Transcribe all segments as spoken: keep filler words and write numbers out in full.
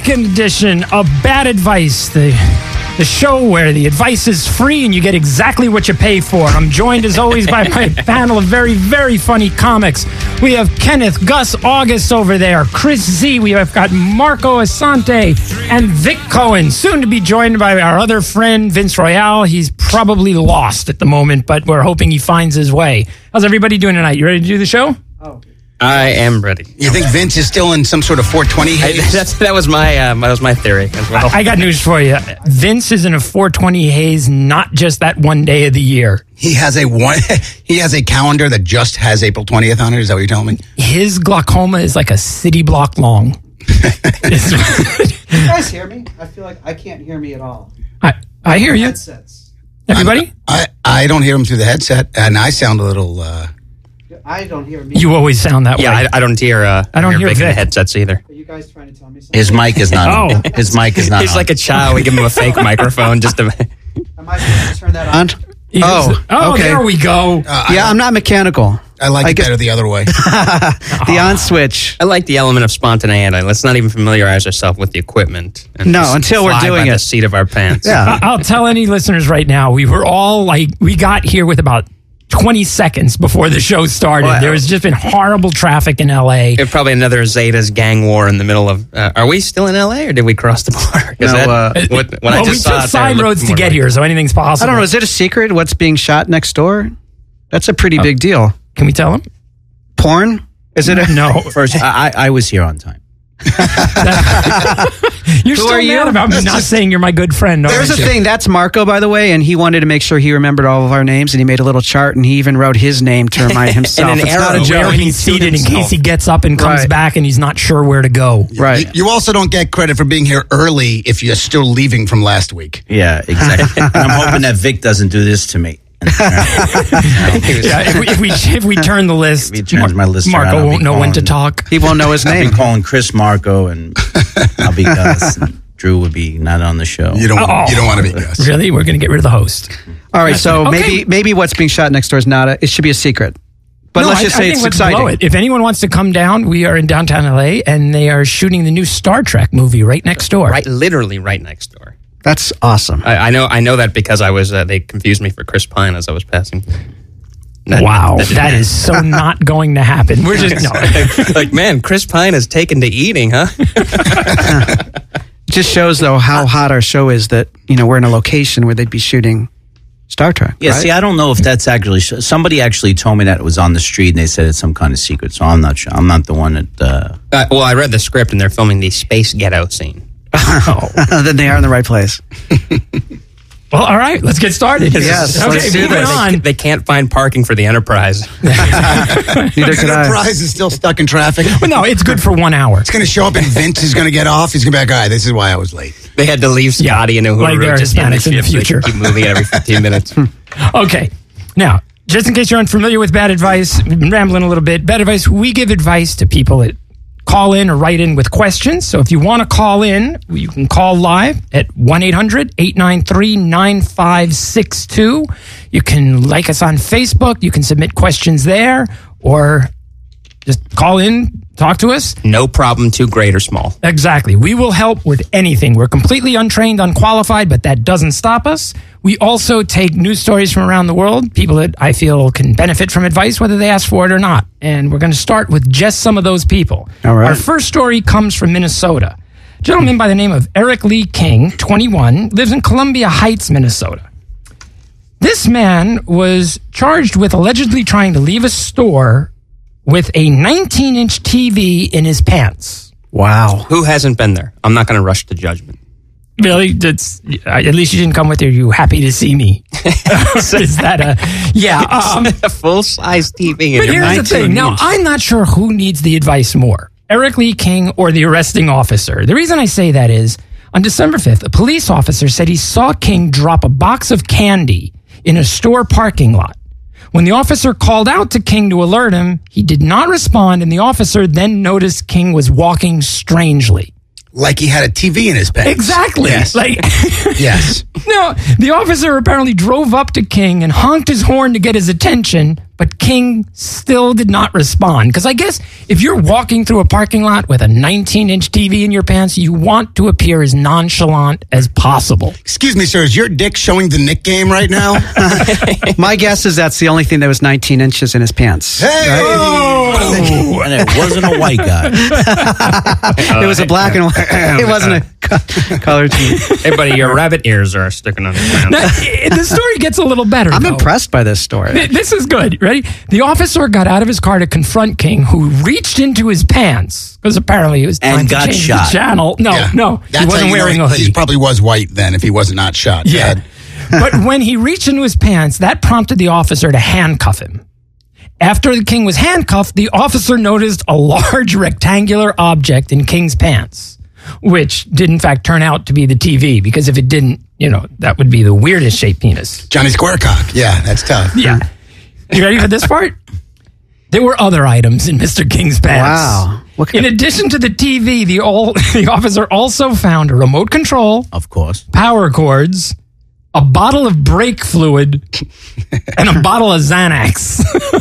second edition of Bad Advice, the the show where the advice is free and you get exactly what you pay for. I'm joined as always by my panel of very, very funny comics. We have Kenneth Gus August over there, Chris Z. We have got Marco Asante and Vic Cohen, soon to be joined by our other friend Vince Royale. He's probably lost at the moment, but we're hoping he finds his way. How's everybody doing tonight? You ready to do the show? Oh. I am ready. You think Vince is still in some sort of four twenty haze? I, that's, that was my uh, that was my theory as well. I got news for you. Vince is in a four twenty haze, not just that one day of the year. He has a one. He has a calendar that just has April twentieth on it. Is that what you're telling me? His glaucoma is like a city block long. Can you guys hear me? I feel like I can't hear me at all. I, I hear you. Headsets. Everybody? I, I don't hear him through the headset, and I sound a little. Uh, I don't hear me. You always sound that yeah, way. I, I don't hear. Uh, I don't hear Vic in the Vic. headsets either. Are you guys trying to tell me something? His mic is not on. Oh. His mic is not He's on. like a child. We give him a fake microphone just to. Am I supposed to turn that on? He Oh, is- oh, okay. there we go. uh, Yeah, I, I'm not mechanical. I like I it guess- better the other way. The on switch. I like the element of spontaneity. Let's not even familiarize ourselves with the equipment. And No, just until we're fly doing by it. the seat of our pants. Yeah. I'll tell any listeners right now, we were all like, we got here with about twenty seconds before the show started. Wow. There has just been horrible traffic in L A. It's probably another Zetas gang war in the middle of. Uh, are we still in L A or did we cross the border? 'Cause No, that- uh, what, when I well, we just saw took it there, side it looked roads to more get like- here, so anything's possible. I don't know. Is it a secret what's being shot next door? That's a pretty big deal. Can we tell them? Porn? Is it a No. First, I, I was here on time. You're Who still are mad you? about me not saying you're my good friend. There's a aren't you? thing. That's Marco, by the way, and he wanted to make sure he remembered all of our names, and he made a little chart, and he even wrote his name to remind himself. And an It's not a arrow. joke. Where he's seated in case he gets up and comes Right. back and he's not sure where to go. Right. You, you also don't get credit for being here early if you're still leaving from last week. Yeah, exactly. And I'm hoping that Vic doesn't do this to me. Yeah, if we, if we if we turn the list, If he turns my list around, Marco I'll be won't know when to calling- talk. He won't know his I'll name. be calling Chris Marco, and I'll be Gus. And Drew would be not on the show. You don't. Oh. You don't want to be Gus. Really, we're going to get rid of the host. All right, so Okay. maybe maybe what's being shot next door is not a. It should be a secret. But No, let's I- just I say think it's let's exciting. blow it. If anyone wants to come down, we are in downtown L A, and they are shooting the new Star Trek movie right next door. Right, literally right next door. That's awesome. I, I know. I know that because I was. Uh, they confused me for Chris Pine as I was passing. That- Wow, that didn't that is so not going to happen. We're just no. happen. Like, man, Chris Pine is taken to eating, huh? It just shows though how hot our show is that you know we're in a location where they'd be shooting Star Trek. Yeah, right? see, I don't know if that's actually. Somebody actually told me that it was on the street, and they said it's some kind of secret. So I'm not sure. I'm not the one that. Uh, Uh, well, I read the script, and they're filming the space get-out scene. then they are in the right place. Well, all right, let's get started. Yes, okay, let's do moving this. on. They can't find parking for the Enterprise. Neither could I. Enterprise is still stuck in traffic. But no, it's good for one hour. It's going to show up, and Vince is going to get off. He's going to be like, "All right, this is why I was late." They had to leave Scotty and Uhuru. like there are just on Hispanics in the ship so they future. could Keep moving it every fifteen minutes. Okay, now, just in case you're unfamiliar with Bad Advice, we've been rambling a little bit. Bad Advice, we give advice to people that call in or write in with questions. So if you want to call in, you can call live at one eight hundred eight nine three nine five six two. You can like us on Facebook. You can submit questions there or just call in, talk to us. No problem, too great or small. Exactly. We will help with anything. We're completely untrained, unqualified, but that doesn't stop us. We also take news stories from around the world, people that I feel can benefit from advice, whether they ask for it or not. And we're going to start with just some of those people. All right. Our first story comes from Minnesota. A gentleman by the name of Eric Lee King, twenty-one, lives in Columbia Heights, Minnesota. This man was charged with allegedly trying to leave a store with a nineteen-inch T V in his pants. Wow. Who hasn't been there? I'm not going to rush to judgment. Really? That's, at least you didn't come with your "you happy to see me." Is that a... Yeah. Um, a full-size T V. but here's the thing. Now, I'm not sure who needs the advice more, Eric Lee King or the arresting officer. The reason I say that is, on December fifth, a police officer said he saw King drop a box of candy in a store parking lot. When the officer called out to King to alert him, he did not respond, and the officer then noticed King was walking strangely. Like he had a T V in his pants. Exactly. Yes. Like, Yes. no, the officer apparently drove up to King and honked his horn to get his attention, but King still did not respond. Because I guess if you're walking through a parking lot with a nineteen-inch T V in your pants, you want to appear as nonchalant as possible. Excuse me, sir. Is your dick showing the Nick game right now? My guess is that's the only thing that was nineteen inches in his pants. Hey! Oh! And it wasn't a white guy. It was a black and white. It wasn't a co- color T V. Hey, buddy, your rabbit ears are sticking on your pants. Now, the story gets a little better. I'm though. impressed by this story. Th- This is good. Ready? The officer got out of his car to confront King, who reached into his pants because apparently he was trying And to got change shot. the channel. No, Yeah. no, That's he how wasn't you know wearing he, a hoodie. He probably was white then if he wasn't not shot. Yeah. Dad. But when he reached into his pants, that prompted the officer to handcuff him. After the King was handcuffed, the officer noticed a large rectangular object in King's pants, which did in fact turn out to be the T V, because if it didn't, you know, that would be the weirdest shaped penis. Johnny Squarecock. Yeah, that's tough. Yeah. You ready for this part? There were other items in Mister King's pants. Wow. What kind In addition to the T V, the, all, the officer also found a remote control, Of course. power cords, a bottle of brake fluid, and a bottle of Xanax.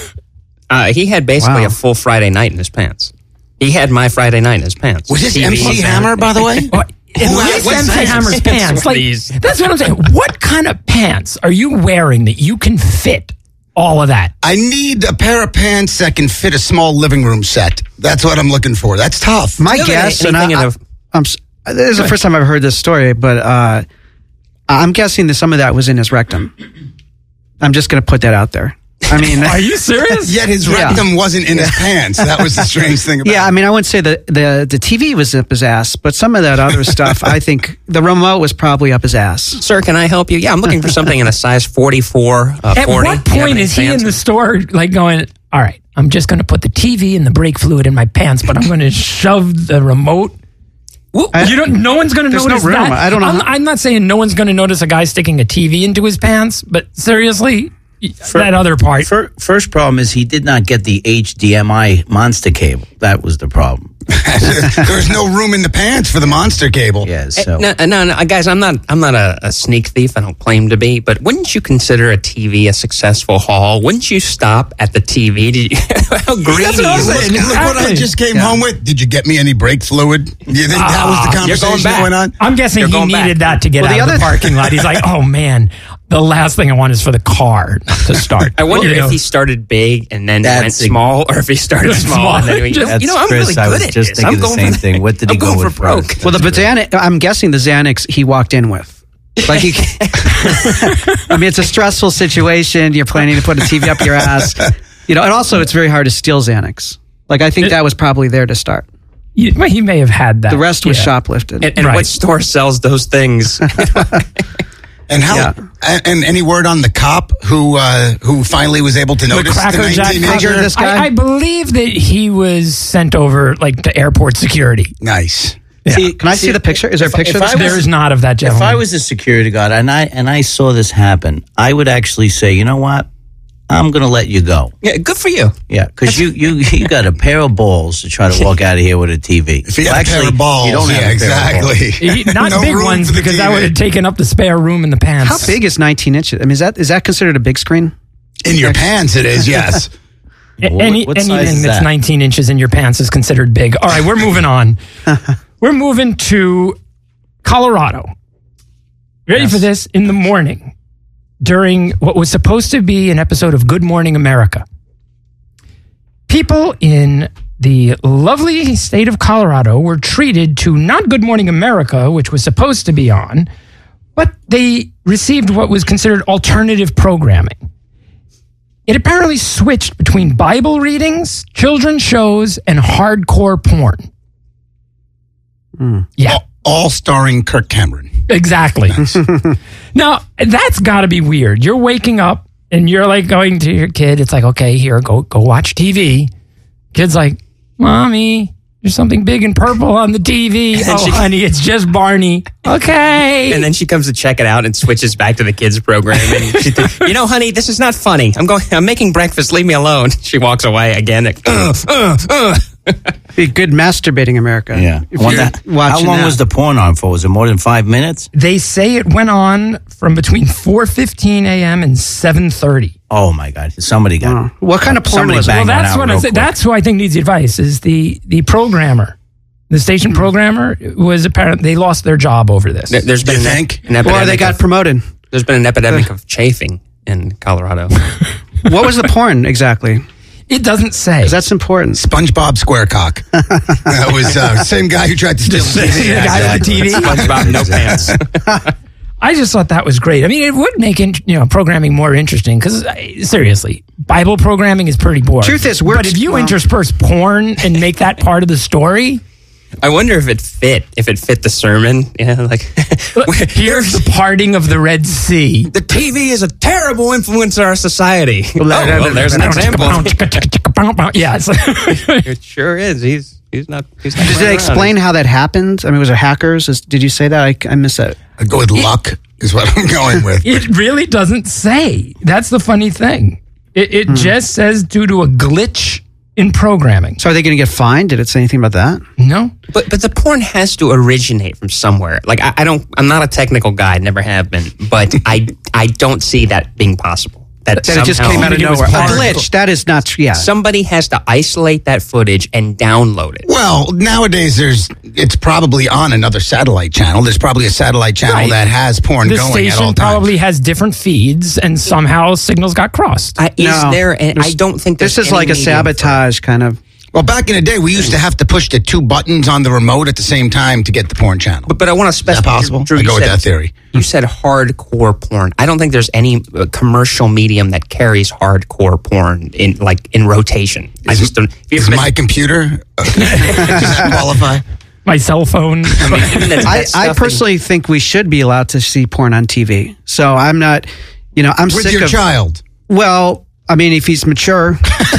Uh, he had basically Wow. a full Friday night in his pants. He had my Friday night in his pants. Was this T V, M C Hammer, by the way? At least what M C size? Hammer's pants. Like, These. that's what I'm saying. What kind of pants are you wearing that you can fit all of that? I need a pair of pants that can fit a small living room set. That's what I'm looking for. That's tough. My Do you have guess, any- and I, anything in I, the- I'm, s- this is the first time I've heard this story, but uh, I'm guessing that some of that was in his rectum. I'm just going to put that out there. I mean, Are you serious? Yet his Yeah. rectum wasn't in his pants. That was the strange thing about yeah, I it. mean, I wouldn't say that the the T V was up his ass, but some of that other stuff, I think the remote was probably up his ass. Sir, can I help you? Yeah, I'm looking for something in a size forty-four, uh, At forty. what Do you have point any is he pants? in the store, like going, all right, I'm just going to put the T V and the brake fluid in my pants, but I'm going to shove the remote? Well, I- you don't. No one's going to There's no notice room. that. I don't know I'm, how- I'm not saying no one's going to notice a guy sticking a T V into his pants, but seriously, that other part. Fir- First problem is he did not get the H D M I monster cable. That was the problem. There was no room in the pants for the monster cable. Yeah, so No, no, no, guys, I'm not. I'm not a, a sneak thief. I don't claim to be. But wouldn't you consider a T V a successful haul? Wouldn't you stop at the T V? Did you, how greedy That's what I'm you saying. look. Look what I just came home with. Did you get me any brake fluid? Do you think that was the Ah, you're going conversation back. going on? I'm guessing You're he going needed back. that to get Well, the out of the other- parking lot. He's like, oh man, the last thing I want is for the car to start. I wonder You know? if he started big and then That's went ex- small, or if he started small, Small. and then he, Just- you know, I'm Chris, really I good was at just this. thinking I'm the going same for thing. What did he I'm go going with for broke. first? Well, the Xanax, I'm guessing the Xanax he walked in with. Like he, I mean, it's a stressful situation. You're planning to put a T V up your ass, you know, and also it's very hard to steal Xanax. Like I think that was probably there to start. You- well, he may have had that. The rest was Yeah. shoplifted. And, and Right. what store sells those things? And how? Yeah. And, and any word on the cop who uh, who finally was able to The notice the Cracker Jack nineteen Figure fucker. this guy? I, I believe that he was sent over like to airport security. Nice. See, Can I see the picture? Is there a if I- picture? if of I this? was- There is not of that If gentleman. I was a security guard and I and I saw this happen, I would actually say, you know what? I'm going to let you go. Yeah, good for you. Yeah, because you, you you got a pair of balls to try to walk out of here with a T V. If you Well, have a pair of balls, you don't have yeah, a pair of balls. exactly. He- not No big room ones for the because T that V. would have taken up the spare room in the pants. How big is nineteen inches? I mean, is that is that considered a big screen? In your pants, it is. Yes. A- What- Any, what size anything is that's that? nineteen inches in your pants is considered big. All right, we're moving on. We're moving to Colorado. Ready for this? In the morning, during what was supposed to be an episode of Good Morning America, people in the lovely state of Colorado were treated to not Good Morning America, which was supposed to be on, but they received what was considered alternative programming. It apparently switched between Bible readings, children's shows, and hardcore porn. Yeah, all, all starring Kirk Cameron. exactly. Now, that's got to be weird. You're waking up and you're like going to your kid. It's like, okay, here, go go watch T V. Kid's like, Mommy, there's something big and purple on the T V. then Oh, she- honey, it's just Barney. Okay. And then she comes to check it out and switches back to the kids programming. She th- you know, honey, this is not funny. I'm going. I'm making breakfast. Leave me alone. She walks away again. Like, uh, uh, uh. Be good masturbating America. Yeah. If I wonder- you're how watching long that. was the porn on for? Was it more than five minutes? They say it went on from between four fifteen a.m. and seven thirty. Oh my God! Somebody got. Oh. What kind of porn somebody was it? banged Well, one that's out what I real said. quick. That's who I think needs advice is the the programmer. The station programmer was apparently they lost their job over this. There- There's been You an, think? an epidemic. Or they got of, promoted. there's been an epidemic of chafing in Colorado. What was the porn exactly? It doesn't say. 'Cause that's important. SpongeBob SquareCock. That was uh, same guy who tried to steal the T V. the guy with the T V. SpongeBob no pants. I just thought that was great. I mean, it would make in, you know programming more interesting because seriously, Bible programming is pretty boring. Truth is, we're- but if you well- intersperse porn and make that part of the story, I wonder if it fit. If it fit the sermon. Yeah, like here's the parting of the Red Sea. the T V is a terrible influence on our society. Oh, well, there's an example. Yeah, it's like, It sure is. He's he's not. He's not Did playing they around. explain how that happened? I mean, was it hackers? Is, did you say that? I, I missed that. I'd go with luck is what I'm going with. it really doesn't say. That's the funny thing. It, it just says due to a glitch in programming. So are they going to get fined? Did it say anything about that? No. But but the porn has to originate from somewhere. Like I, I don't. I'm not a technical guy. Never have been. But I I don't see that being possible. That, That it just somehow- came out of It was nowhere. A hard. glitch. That is not true. Yeah. Somebody has to isolate that footage and download it. Well, nowadays there's it's probably on another satellite channel. There's probably a satellite channel Right. that has porn The going at all station times. probably has different feeds, and somehow signals got crossed. I, is No. there? And I There's- don't think This there's is any like a medium for- sabotage kind of. Well, back in the day, we used to have to push the two buttons on the remote at the same time to get the porn channel. But, but I want to Is specify. that possible? Drew, I you go with said- that theory. You said hardcore porn. I don't think there's any uh, commercial medium that carries hardcore porn in like in rotation. I Is- just don't. If you Is ever my computer uh, does that qualify? My cell phone. I, I personally think we should be allowed to see porn on T V. So I'm not, you know, I'm With sick your of. child. Well, I mean, if he's mature,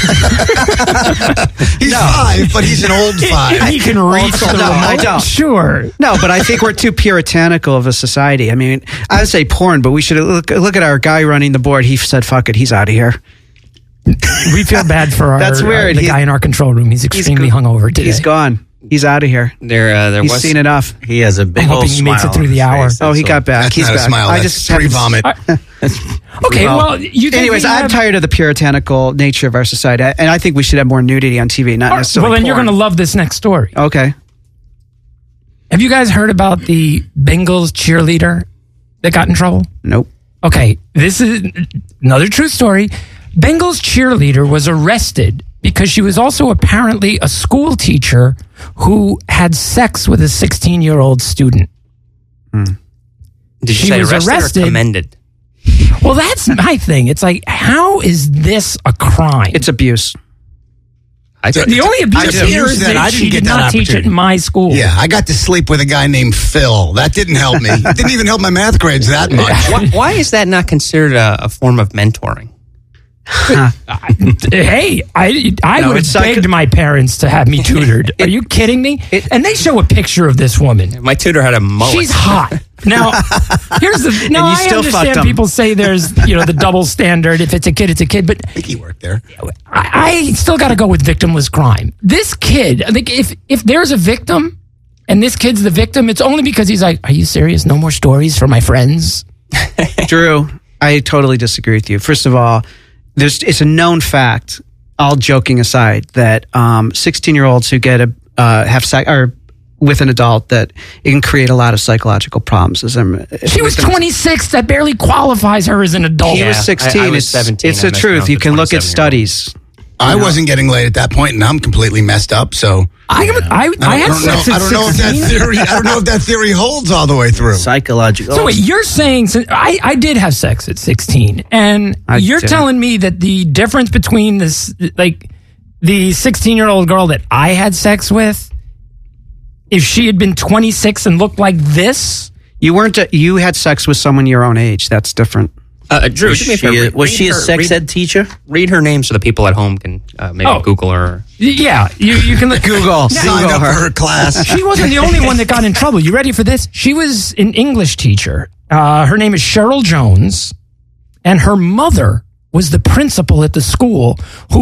He's five, but he's an old five. he can reach the No, remote. I don't. Sure. no. But I think we're too puritanical of a society. I mean, I would say porn, but we should look look at our guy running the board. He said, "Fuck it, he's out of here." We feel bad for our, That's weird. uh, the He- guy in our control room. He's extremely go- hungover today. He's gone. He's out of here. there, uh, there He's was seen enough. He has a big I'm old hoping he smile. makes it on through his the hour. face. Oh, he That's got all. back. That's He's not back. a smile. I That's just haven't- pre-vomit. Okay, well, you think Anyways, we I'm have- tired of the puritanical nature of our society, and I think we should have more nudity on T V, not Well, necessarily. then you're porn. going to love this next story. Okay. Have you guys heard about the Bengals cheerleader that got in trouble? Nope. Okay, this is another true story. Bengals cheerleader was arrested because she was also apparently a school teacher who had sex with a sixteen-year-old student. Did you She say was arrested, arrested. or commended? Well, that's my thing. It's like, how is this a crime? It's abuse. I the only abuse I here abused is that. that I she didn't get did that not teach it opportunity. in my school. Yeah, I got to sleep with a guy named Phil. That didn't help me. It didn't even help my math grades that much. why, why is that not considered a, a form of mentoring? Hey, I I No, would have it's like- begged my parents to have me tutored. Are you kidding me? and they show a picture of this woman. My tutor had a mullet. She's hot. Now, here's the. Now And you I still fucked understand him. people say there's you know the double standard. If it's a kid, it's a kid. But I think he worked there. I, I still got to go with victimless crime. This kid, I think if if there's a victim and this kid's the victim, it's only because he's like, "Are you serious? No more stories for my friends." Drew, I totally disagree with you. First of all, there's it's a known fact, all joking aside, that um, sixteen-year-olds who get a uh, have sex or with an adult, that it can create a lot of psychological problems. As I'm, She was twenty-six. That barely qualifies her as an adult. He Yeah, was sixteen. I- I was it's seventeen. it's I the messed truth. around You with a can look at twenty-seven-year-old. studies. I wasn't getting laid at that point, and I'm completely messed up. So I, I, I, I had don't know. sex I at don't know if that sixteen. theory. I don't know if that theory holds all the way through. Psychological. So wait, you're saying so I, I did have sex at sixteen, and I you're did. telling me that the difference between this, like the sixteen-year-old girl that I had sex with, if she had been twenty-six and looked like this, You weren't. A, you had sex with someone your own age. That's different. Uh, Drew, was do me a she, favor, a, read- was read she a her- sex read, ed teacher? Read her name so the people at home can uh, maybe Oh. Google her. yeah, you you can look. Google. Signed up for her class. She wasn't the only one that got in trouble. You ready for this? She was an English teacher. Uh, her name is Cheryl Jones, and her mother was the principal at the school who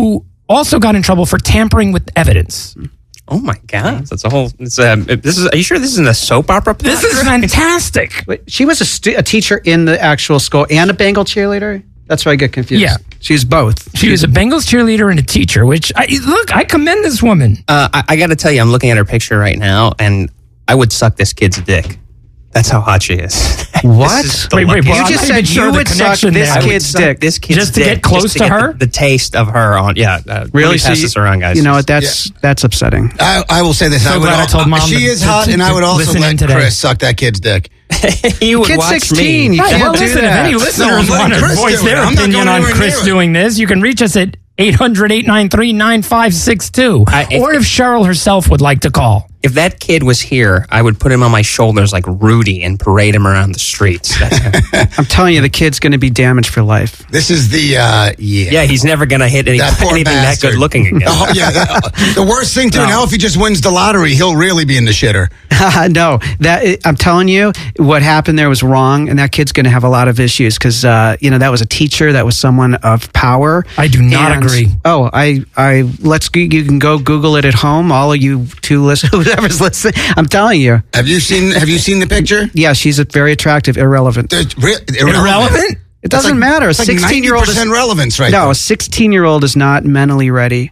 also got in trouble for tampering with evidence. Oh my God, that's a whole. It's a. This is. Are you sure this isn't a soap opera? Plot? This is fantastic. Wait, she was a, stu- a teacher in the actual school and a Bengal cheerleader? That's where I get confused. Yeah. She's both. She was a Bengals cheerleader and a teacher, which, I, look, I commend this woman. Uh, I, I got to tell you, I'm looking at her picture right now, and I would suck this kid's dick. That's how hot she is. What? This is the Wait, wait, luckiest- well, You I'm just not said even sure you the would suck connection this there. I would kid's suck dick. This kid's Just to dick, get close just to get her? The, the taste of her on. Yeah. Uh, Really? Let me pass So this you- around, guys. You know what? That's that's upsetting. I, I will say this. So I would glad I al- told Mom she to- is hot, to- and I would to also listen in let today. Chris suck that kid's dick. you would Kid's watch sixteen. me. You Right, can't well, do listen, that. if any No, listeners I'm letting want to Chris voice do it. their I'm not opinion going on anywhere Chris near it. doing this, you can reach us at eight hundred, eight nine three, nine five six two. I- if- Or if Cheryl herself would like to call. If that kid was here, I would put him on my shoulders like Rudy and parade him around the streets. That's- I'm telling you, the kid's going to be damaged for life. This is the uh, yeah. yeah, he's never going to hit any, That poor anything bastard. that good looking again. Oh, yeah, that- the worst thing too. No. Now, if he just wins the lottery, he'll really be in the shitter. No, that I'm telling you, what happened there was wrong, and that kid's going to have a lot of issues because uh, you know that was a teacher, that was someone of power. I do not And- agree. Oh, I, I let's go- you can go Google it at home. All of you two listen, whoever's listening, I'm telling you, Have you seen? Have you seen the picture? yeah, she's a very attractive, irrelevant. There's re- Irrelevant? It doesn't matter. A It's like sixteen-year-old ninety is percent relevance, right? no, there. a sixteen-year-old is not mentally ready,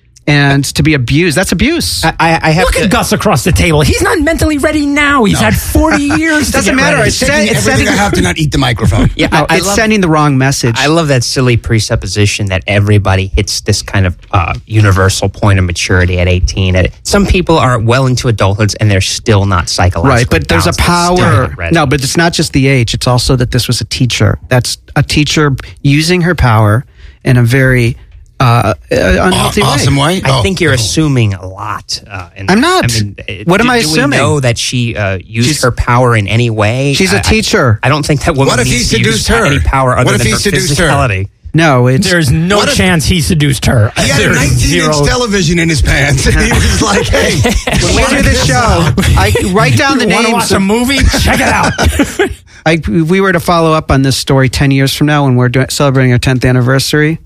and to be abused, that's abuse. I, I have Look to, at Gus across the table. He's not mentally ready now. He's had forty years to Doesn't get matter. ready. It's Taking it's everything sending, I have to not eat the microphone. Yeah, no, I, I it's love, sending the wrong message. I love that silly presupposition that everybody hits this kind of uh, universal point of maturity at eighteen. Uh, Some people are well into adulthood and they're still not psychologically Right, but there's a balanced. They're still power. not ready. No, but it's not just the age. It's also that this was a teacher. That's a teacher using her power in a very uh, uh, unhealthy way. Awesome way. I Oh. think you're assuming a lot. Uh, and I'm not. I mean, uh, What am do- I do assuming? We know that she uh, used She's- her power in any way. She's a a teacher. I, I don't think that woman What if he needs to use seduced her? any power other What if than he her seduced her? physicality. No, it's There's no What if- chance he seduced her. He had a There's nineteen-inch zero. television in his pants, and he was like, "Hey, when we do this show. I write down the You want to names. watch a movie? Check it out. I, if we were to follow up on this story ten years from now when we're doing, celebrating our tenth anniversary,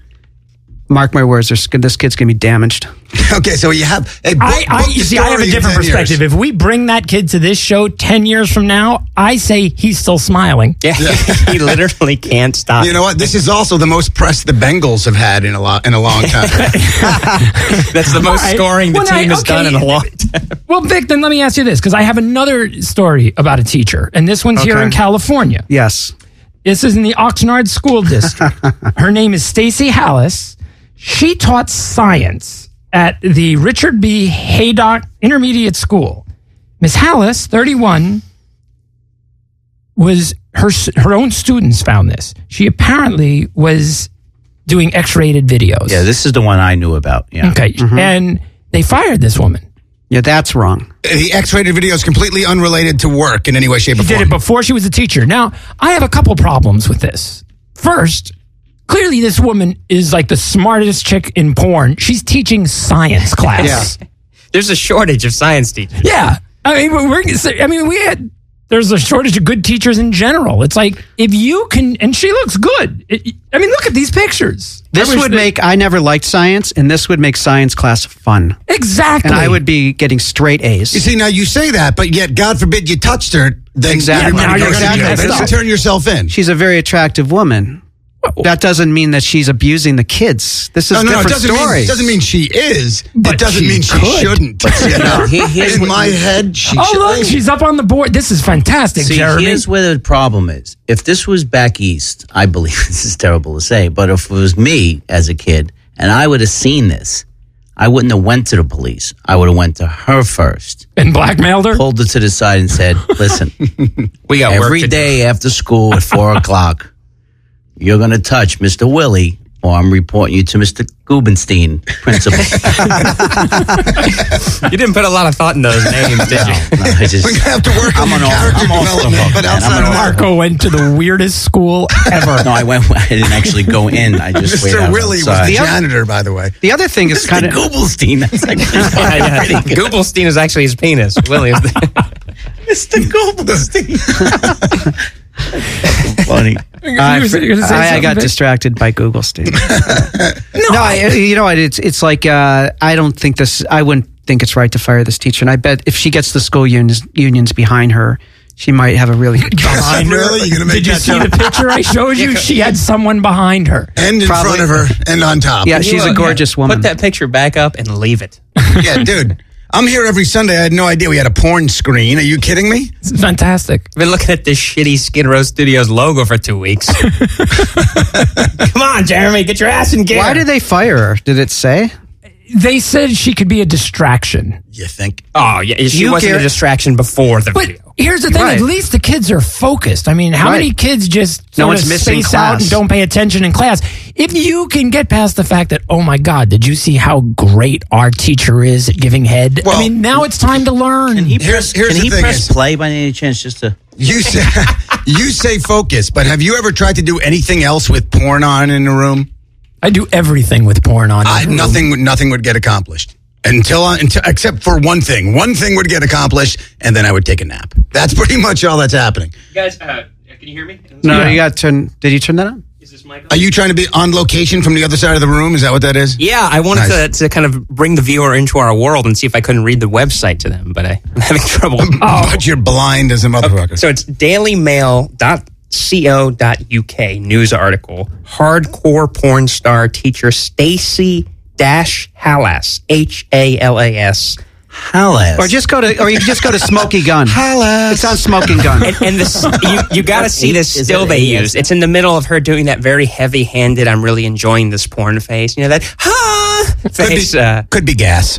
mark my words, there's, this kid's going to be damaged. okay." So you have. Hey, book, I, I, book you the see, I have a story in different ten years. perspective. If we bring that kid to this show ten years from now, I say he's still smiling. Yeah, he literally can't stop. You know what? This is also the most press the Bengals have had in a lot in a long time. That's the most All right. scoring the Well, now, team has okay. done in a long time. Well, Vic, then let me ask you this, because I have another story about a teacher, and this one's here Okay. in California. Yes. This is in the Oxnard School District. Her name is Stacy Hallis. She taught science at the Richard B. Haydock Intermediate School. Miss Hallis, thirty-one, was her her own students found this. She apparently was doing X-rated videos. Yeah, this is the one I knew about. Yeah. Okay, and they fired this woman. Yeah, that's wrong. The X-rated video is completely unrelated to work in any way, shape, or She form. did it before she was a teacher. Now, I have a couple problems with this. First, clearly this woman is like the smartest chick in porn. She's teaching science class. Yeah. There's a shortage of science teachers. Yeah. I mean, we're, I mean, we had, there's a shortage of good teachers in general. It's like, if you can, and she looks good. It, I mean, look at these pictures. This I wish would that- make, I never liked science, and this would make science class fun. Exactly. And I would be getting straight A's. You see, now you say that, but yet, God forbid you touched her. Then Exactly. everybody Yeah, now goes you're to gonna jail. be messed Then up. turn yourself in. She's a very attractive woman. That doesn't mean that she's abusing the kids. This is No, a no, no. It different doesn't story. mean, doesn't mean she is. But it doesn't she mean she could. shouldn't. You know? Here- here's in what my you- head, she Oh, should. look, she's up on the board. This is fantastic, See, Jeremy. here's where the problem is. If this was back east, I believe this is terrible to say, but if it was me as a kid and I would have seen this, I wouldn't have went to the police. I would have went to her first, And blackmailed her? pulled her to the side and said, listen, We got work every to do. day after school at four o'clock, you're going to touch Mister Willie, or I'm reporting you to Mister Gubenstein, principal. You didn't put a lot of thought in those names, did you? No, I just, We're gonna have to work on I'm your an off- character I'm off the development, hook, but man. I'm outside an of off- that, Marco went to the weirdest school ever. no, I went. I didn't actually go in. I just waited Mister Willie was outside. the The other- janitor, by the way. The other thing is kind of Gubenstein. That's actually Yeah, yeah. Goobelstein is actually his penis. Willie is the, Mister Gubenstein. well, funny. I, You were gonna say I, I something, got Vic? distracted by Google statement. no, No, I, you know what? It's it's like uh, I don't think this. I wouldn't think it's right to fire this teacher. And I bet if she gets the school unions unions behind her, she might have a really good case. behind her. Really? You gonna make Did you that see joke? the picture I showed you? She had someone behind her. And in Probably. front of her and on top. Yeah, she's a gorgeous woman. Put that picture back up and leave it. Yeah, dude. I'm here every Sunday. I had no idea we had a porn screen. Are you kidding me? It's fantastic. I've been looking at this shitty Skid Row Studios logo for two weeks. Come on, Jeremy, get your ass in gear. Why did they fire her? Did it say? They said she could be a distraction. You think? Oh, yeah, she You wasn't care- a distraction before the But video. here's the thing: Right. at least the kids are focused. I mean, how Right. many kids just No sort one's of missing space out class. and don't pay attention in class? If you can get past the fact that, oh my God, did you see how great our teacher is at giving head? Well, I mean, now it's time to learn. Here's, here's Can the he thing press is, play by any chance just to... you say, you say focus, but have you ever tried to do anything else with porn on in the room? I do everything with porn on. I, nothing, nothing would get accomplished. Until, until, except for one thing. One thing would get accomplished, and then I would take a nap. That's pretty much all that's happening. You guys, uh, can you hear me? No, Yeah. you got to turn. Did you turn that on? Is this mic on? Are you trying to be on location from the other side of the room? Is that what that is? Yeah, I wanted Nice. to, to kind of bring the viewer into our world and see if I couldn't read the website to them, but I, I'm having trouble. But you're blind as a motherfucker. So it's dailymail dot co dot uk news article. Hardcore porn star teacher Stacy Dash Halas, H A L A S. Halas. Or just go to, or you can just go to Smoky Gun. Halas. It's on Smoking Gun. And, and this, you, you got to see this Is still it they A S? use. It's in the middle of her doing that very heavy-handed, I'm really enjoying this porn face. You know, that, ha Could face. be, Uh, could be gas.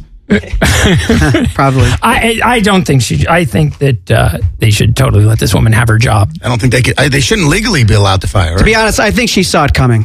Probably. I I don't think she. I think that uh, they should totally let this woman have her job. I don't think they could. I, they shouldn't legally be allowed to fire her. To be honest, I think she saw it coming.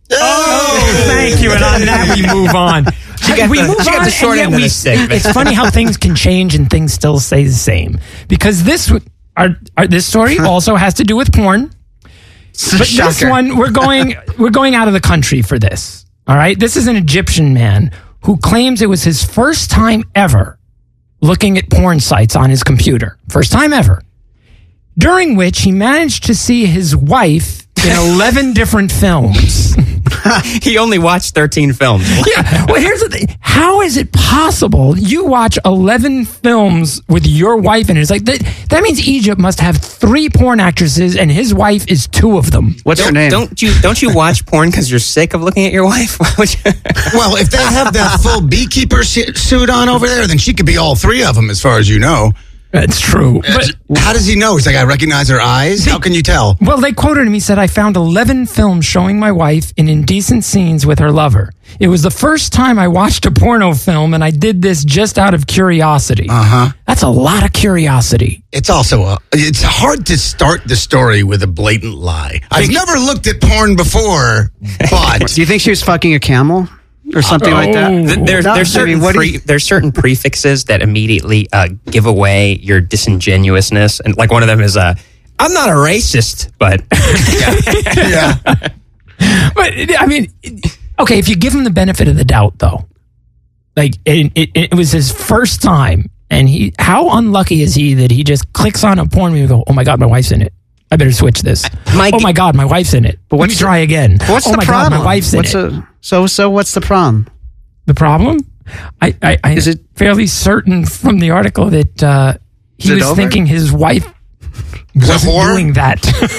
Oh, thank you. And on that, we move on. She got we the- move she got on, the short and yet end of we- the stick. It's funny how things can change and things still stay the same. Because this, w- our, our, this story also has to do with porn. But this Shocker. one, we're going, we're going out of the country for this. All right. This is an Egyptian man who claims it was his first time ever looking at porn sites on his computer. First time ever. During which he managed to see his wife in eleven different films. he only watched thirteen films. Yeah. Well, here's the thing. How is it possible you watch eleven films with your wife in it? It's like, that, that means Egypt must have three porn actresses and his wife is two of them. What's her Don't, name? don't you don't you watch porn because you're sick of looking at your wife? Why would you- Well, if they have that full beekeeper si- suit on over there, then she could be all three of them, as far as you know. That's true. But, How does he know? He's like, I recognize her eyes. How can you tell? well, they quoted him. He said, I found eleven films showing my wife in indecent scenes with her lover. It was the first time I watched a porno film, and I did this just out of curiosity. Uh huh. That's a lot of curiosity. It's also a, it's hard to start the story with a blatant lie. I've never looked at porn before, but Do you think she was fucking a camel or something like that? Oh. Th- There, No, there's I mean, certain what do pre, you- there's certain prefixes that immediately uh, give away your disingenuousness, and like one of them is uh, "I'm not a racist," but yeah. But I mean, okay, if you give him the benefit of the doubt, though, like it, it, it was his first time, and he, how unlucky is he that he just clicks on a porn movie and go, "Oh my God, my wife's in it. I better switch this." My- oh my God, my wife's in it. But what's Let me the- try again. What's oh the my problem? God, my wife's in what's it. A, so, so what's the problem? The problem? I, I, I Is it- fairly certain from the article that uh, he Is it was over? thinking his wife wasn't whore? doing that.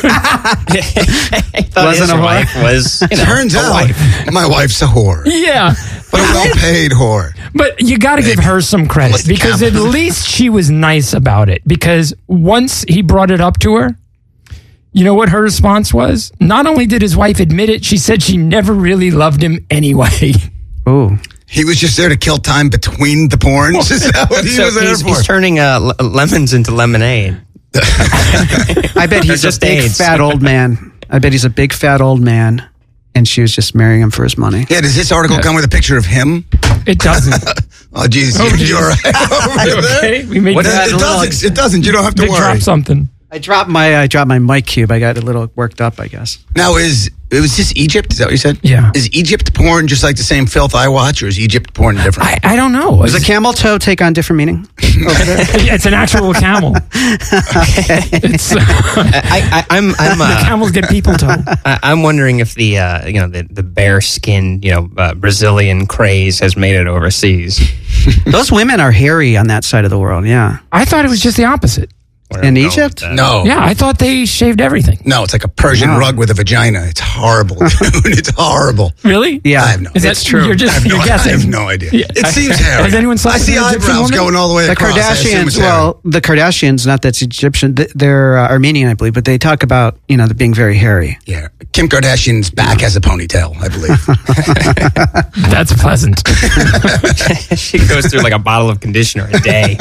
I thought Wasn't his a whore? wife was. You know, Turns a out wife. my wife's a whore, yeah. but a well-paid whore. But you got to give her some credit What's the because at cap? least she was nice about it. Because once he brought it up to her, you know what her response was? Not only did his wife admit it, she said she never really loved him anyway. Ooh. He was just there to kill time between the porns. Is that what he So was there he's, for? he's turning uh, le- lemons into lemonade. I bet he's They're a just big AIDS. fat old man. I bet he's a big fat old man, and she was just marrying him for his money. Yeah, does this article come with a picture of him? It doesn't. Oh, Jesus, Oh, you're, geez. you're all right over there. Okay, we made What that it, a little- doesn't, it doesn't. You don't have to They worry. dropped something. I dropped my I dropped my mic cube. I got a little worked up, I guess. Now, is it was this Egypt? Is that what you said? Yeah. Is Egypt porn just like the same filth I watch, or is Egypt porn different? I, I don't know. Does a camel toe take on different meaning? It's an actual camel. It's, uh, I, I, I'm, I'm, the uh, camels get people toe. I, I'm wondering if the, uh, you know, the, the bare skin, you know, uh, Brazilian craze has made it overseas. Those women are hairy on that side of the world. Yeah. I thought it was just the opposite. Where In I'm going Egypt? with that. no. Yeah, I thought they shaved everything. No, it's like a Persian No. rug with a vagina. It's horrible, dude. It's horrible. Really? Yeah. I have no Is that It's true. You're just I have, no, you're I guessing. have no idea. Yeah. It seems hairy. Has anyone slept I see with an Egyptian eyebrows woman? going all the way The across. I assume it's Kardashians, hairy. well, the Kardashians, not that's Egyptian, th- they're uh, Armenian, I believe, but they talk about, you know, being very hairy. Yeah, Kim Kardashian's back has a ponytail, I believe. That's pleasant. She goes through like a bottle of conditioner a day.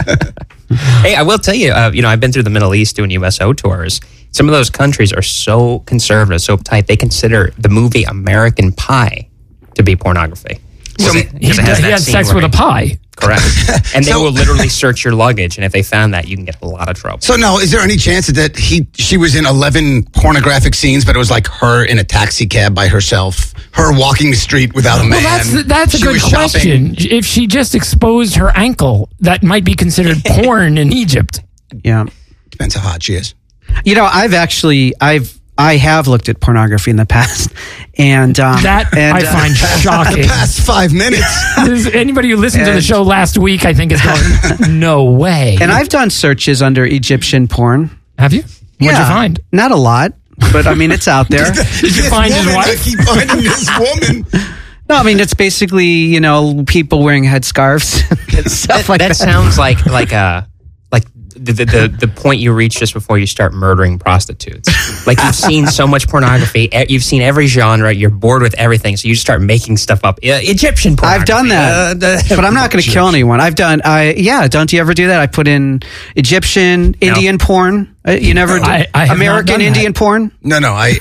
Hey, I will tell you, uh, you know, I've been through the Middle East doing U S O tours. Some of those countries are so conservative, so tight, they consider the movie American Pie to be pornography. So He, Because it has he that had scene sex where with a he- pie. Correct. And they So- will literally search your luggage, and if they found that, you can get a lot of trouble. So now, is there any chance that he she was in eleven pornographic scenes, but it was like her in a taxi cab by herself, her walking the street without a man? Well, that's that's a She good was shopping. question. If she just exposed her ankle, that might be considered porn in Egypt. Yeah. Depends how hot she is. You know, I've actually, I've, I have looked at pornography in the past, and um, That and, I uh, find shocking. Past five minutes. There's- Anybody who listened to the And- show last week, I think, is going, no way. and I've done searches under Egyptian porn. Have you? What'd you Yeah. find? Not a lot, but I mean, it's out there. Did you find his woman, wife? I keep finding this woman. No, I mean, it's basically, you know, people wearing headscarves and stuff like that. that sounds like like a like the, the the the point you reach just before you start murdering prostitutes. Like you've seen so much pornography, e- you've seen every genre, you're bored with everything, so you just start making stuff up. Uh, Egyptian pornography. I've done that, Uh, the- but I'm not going to kill anyone. I've done, I yeah. Don't you ever do that? I put in Egyptian, Indian porn. Uh, You never do I- I have not American done that. Indian porn? No, no, I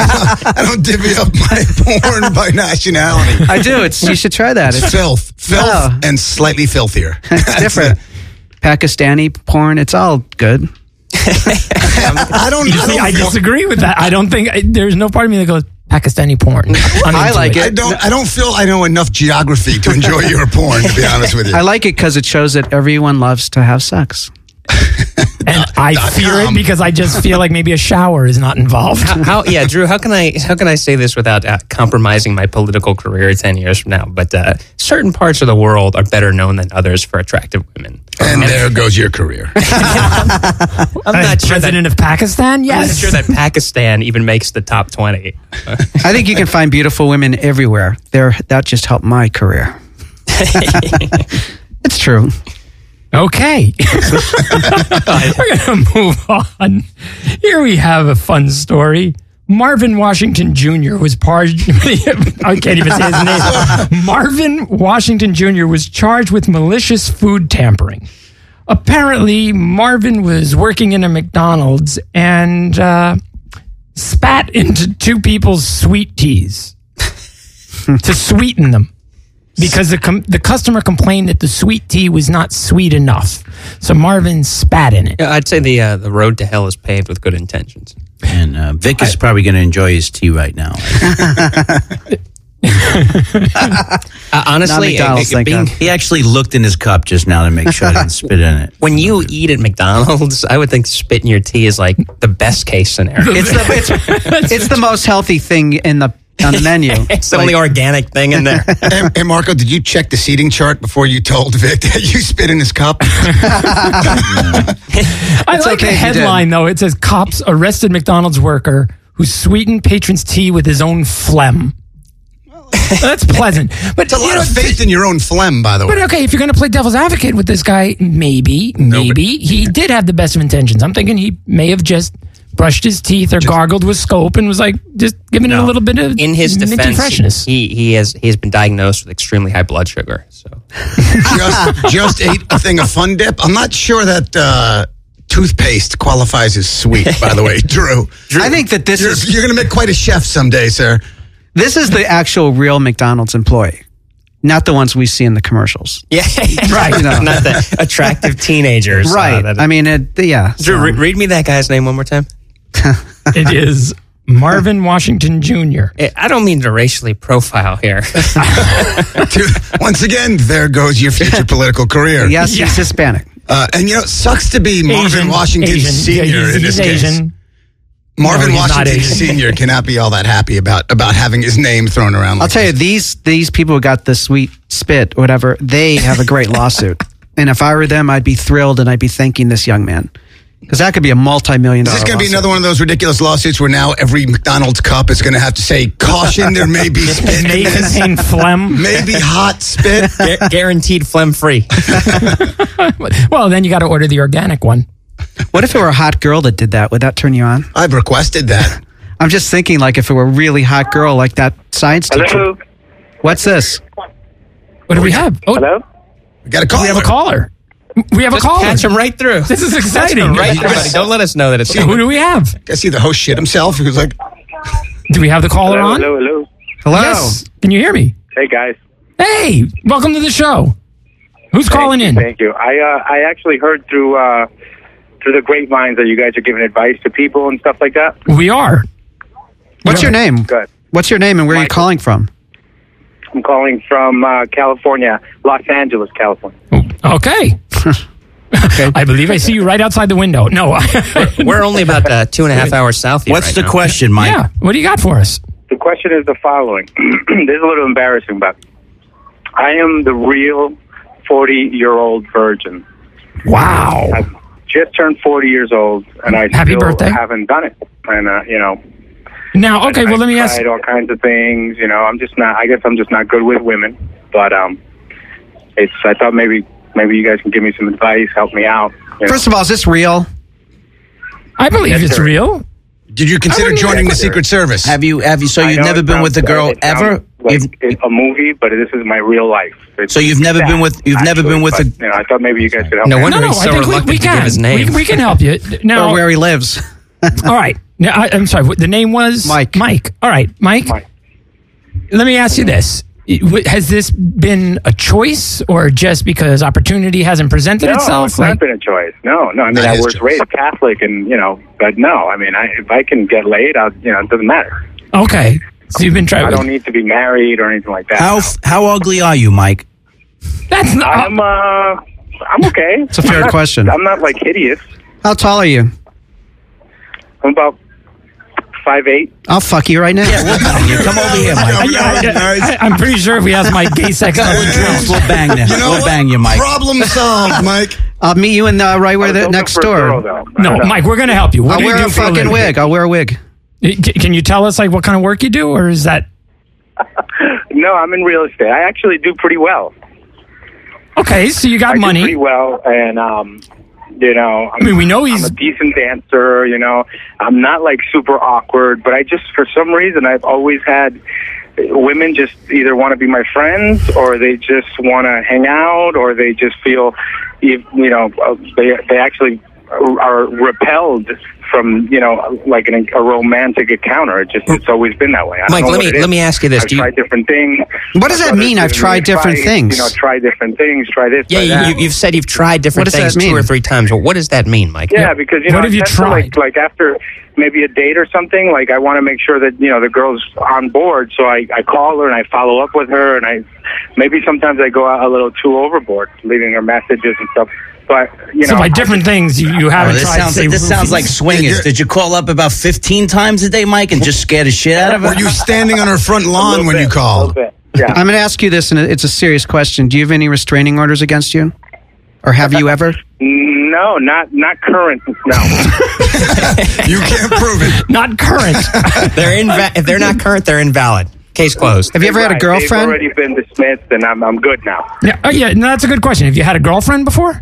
I don't divvy up my porn by nationality. I do. It's you should try that. It's, Filth, filth, Oh. and slightly filthier. it's different. Pakistani porn. It's all good. I don't. You I, see, don't I feel- disagree with that. I don't think I, there's no part of me that goes Pakistani porn. I'm I into like I don't. I don't feel I know enough geography to enjoy your porn. To be honest with you, I like it because it shows that everyone loves to have sex. and I dot fear com. it because I just feel like maybe a shower is not involved. How, how yeah, Drew? How can I how can I say this without uh, compromising my political career ten years from now? But uh, certain parts of the world are better known than others for attractive women. and there goes your career. I'm not sure that President of Pakistan? I'm not Yes. sure that Pakistan even makes the top twenty. I think you can find beautiful women everywhere. There, that just helped my career. It's true. Okay. We're going to move on. Here we have a fun story. Marvin Washington Junior was charged. I can't even say his name. Marvin Washington Junior was charged with malicious food tampering. Apparently, Marvin was working in a McDonald's and uh, spat into two people's sweet teas to sweeten them. Because the com- the customer complained that the sweet tea was not sweet enough. So Marvin spat in it. Yeah, I'd say the uh, the road to hell is paved with good intentions. And uh, Vic is probably going to enjoy his tea right now. Uh, honestly, Not McDonald's, uh, thank being, God. He actually looked in his cup just now to make sure I didn't spit in it. when you eat at McDonald's, I would think spit in your tea is like the best case scenario. It's the it's, it's the most healthy thing in the on the menu. It's the only organic thing in there. Hey, hey, Marco, did you check the seating chart before you told Vic that you spit in his cup? I It's like okay the if you did. headline, though. It says, cops arrested McDonald's worker who sweetened patron's tea with his own phlegm. That's pleasant. But, It's a you lot know, of faith in your own phlegm, by the way. But okay, if you're going to play devil's advocate with this guy, maybe, maybe he did have the best of intentions. I'm thinking he may have just brushed his teeth or gargled with scope and was like just giving it a No. little bit of In his minty defense, freshness. he he has he has been diagnosed with extremely high blood sugar. So just, just ate a thing of Fun Dip. I'm not sure that uh, toothpaste qualifies as sweet, by the way, Drew. I think that this You're, is you're going to make quite a chef someday, sir. this is the actual real McDonald's employee. not the ones we see in the commercials. Yeah, right. You know. Not the attractive teenagers. Right. Uh, that, I mean, it, yeah. Drew, so- re- read me that guy's name one more time. It is Marvin Washington Junior Eh, I don't mean to racially profile here. Dude, once again, there goes your future political career. Yes, Yeah. he's Hispanic. Uh, and you know, it sucks to be Marvin Asian, Washington Asian. Senior Yeah, he's, in he's this case. Asian. Marvin No, he's not Washington Asian. Senior cannot be all that happy about about having his name thrown around. Like I'll tell you, this. these these people who got the sweet spit or whatever, they have a great lawsuit. And if I were them, I'd be thrilled and I'd be thanking this young man. Because that could be a multi-million Is dollar this going to be lawsuit. another one of those ridiculous lawsuits where now every McDonald's cup is going to have to say, caution, there may be spit in May this, contain phlegm. maybe hot spit. Gu- guaranteed phlegm free. Well, then you got to order the organic one. What if it were a hot girl that did that? Would that turn you on? I've requested that. I'm just thinking, like, if it were a really hot girl, like that science teacher. Hello? What's this? What do we have? Oh, Hello? We got a call. we have a caller. We have Just a caller. patch him right through. This is Patch exciting. him right through, buddy. Don't let us know that it's Who do we have? I see the host shit himself. He was like, Do we have the caller Hello, on? hello, hello. Hello. Yes. Can you hear me? Hey, guys. Hey, welcome to the show. Who's calling in? Thank you. I uh, I actually heard through uh, through the grapevines that you guys are giving advice to people and stuff like that. We are. What's your name? Good. What's your name and where are you Michael. calling from? I'm calling from uh, California, Los Angeles, California. Okay. I believe I see you right outside the window. No. We're only about uh, two and a half hours south of you What's right the now. question, Mike? Yeah. What do you got for us? The question is the following. This is a little embarrassing, but I am the real forty-year-old virgin. Wow. I've just turned forty years old, and I Happy still birthday. haven't done it. And, uh, you know, Now, okay, well, I've let me ask. tried all kinds of things. You know, I'm just not. I guess I'm just not good with women. But um, it's. I thought maybe maybe you guys can give me some advice, help me out. you know. First of all, is this real? I believe Yes, it's sir. real. did you consider wouldn't- joining the Secret Service? Have you? Have you? So I you've know never it been with a sounds- girl it sounds ever? Like You've, it's a movie, but this is my real life. It's So you've never sad, been with- you've never actually, been with but, a- You know, I thought maybe you guys could help No me. wonder No, no, he's I so think we, reluctant we to give can. his name. We, we can help you. Now, Or where he lives? all right. Now, I, I'm sorry. what- The name was Mike. Mike. All right, Mike. Mike. Let me ask you this: Has this been a choice, or just because opportunity hasn't presented No, itself? it's not been a choice. No, no. I mean, Not I his was choice. raised Catholic, and you know, but no. I mean, I, if I can get laid, I'll, you know, it doesn't matter. Okay, so you've been I trying. don't need to be married or anything like that. how no. how ugly are you, Mike? That's not. I'm uh, I'm okay. It's a fair I'm not- question. I'm not like hideous. How tall are you? I'm about five eight. I'll fuck you right now. You come over here, Mike. I, am pretty sure if we ask Mike gay sex, We'll bang you. You know We'll what? bang you, Mike. Problem solved, Mike. I'll meet you in uh, right where I was the looking next for a girl, door. though. no, I don't- Mike, we're gonna help you. What I'll do you wear do a for fucking living? wig. I'll wear a wig. C- Can you tell us like what kind of work you do, or is that No, I'm in real estate. I actually do pretty well. okay? So you got I do money. pretty well, and um, you know, I'm, I mean, we know I'm he's- a decent dancer. You know, I'm not like super awkward, but I just, for some reason, I've always had women just either want to be my friends, or they just want to hang out, or they just feel, you you know, uh, they they actually are repelled from, you know, like an, a romantic encounter. It just, it's always been that way. I don't Mike, know let what me it is. let me ask you this: I've Do you, tried different things. What does My that brother's mean? I've given tried me different advice, things. You know, try different things. Try this. yeah, try that. you, you, you've said you've tried different What does things that two or mean? three times. Well, what does that mean, Mike? Yeah, because you know, What have I you tend to, tried? Like, like after maybe a date or something, like I want to make sure that you know the girl's on board. So I, I call her and I follow up with her, and I maybe sometimes I go out a little too overboard, leaving her messages and stuff. But you know, So by I different things, you, you Oh, haven't this tried. sounds say, like this sounds like roofies. swingers. Did you call up about fifteen times a day, Mike, and just scare the shit out of her? Were you standing on her front a lawn little when bit, you a called? little bit. Yeah. I'm going to ask you this, and it's a serious question. Do you have any restraining orders against you? Or have you ever? No, not not current. No. You can't prove it. not current. They're inva- if they're not current, they're invalid. Case closed. Have you ever had a Right, girlfriend? They've already been dismissed, and I'm I'm good now. yeah, oh, yeah. No, that's a good question. Have you had a girlfriend before?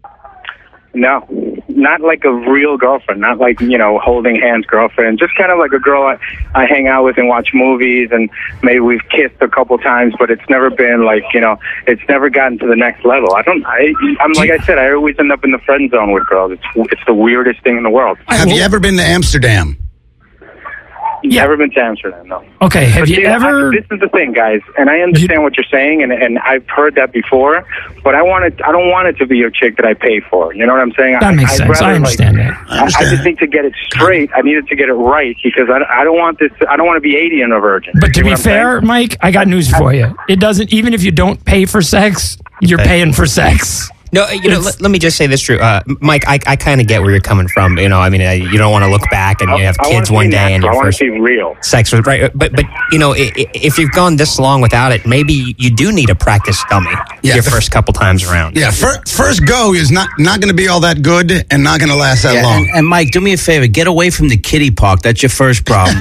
No, not like a real girlfriend. Not like, you know, holding hands girlfriend. Just kind of like a girl I, I hang out with and watch movies, and maybe we've kissed a couple times, but it's never been like, you know, it's never gotten to the next level. I don't. I, I'm like I said, I always end up in the friend zone with girls. It's it's the weirdest thing in the world. Have you ever been to Amsterdam? Yeah. Never been to Amsterdam, no. Okay, have But you see, I- ever? this is the thing, guys, and I understand what you're saying, and, and I've heard that before. But I want it. I don't want it to be a chick that I pay for. You know what I'm saying? That makes I'd sense. rather, I understand like, that. I I, I understand. just need to get it straight. I needed to get it right because I, I don't want this. I don't want to be eighty and a virgin. But to You know be what I'm fair, saying? Mike, I got news for you. It doesn't. Even if you don't pay for sex, you're paying for sex. No, you know, let, let me just say this, Drew. Uh, Mike, I, I kind of get where you're coming from. You know, I mean, uh, you don't want to look back and you have I wanna kids see one day and natural. your I want first to see real. sex was right. But, but you know, i- i- if you've gone this long without it, maybe you do need a practice dummy Yeah, your the- first couple times around. Yeah, fir- first go is not not going to be all that good and not going to last that Yeah, long. and, and Mike, do me a favor. Get away from the kiddie park. That's your first problem.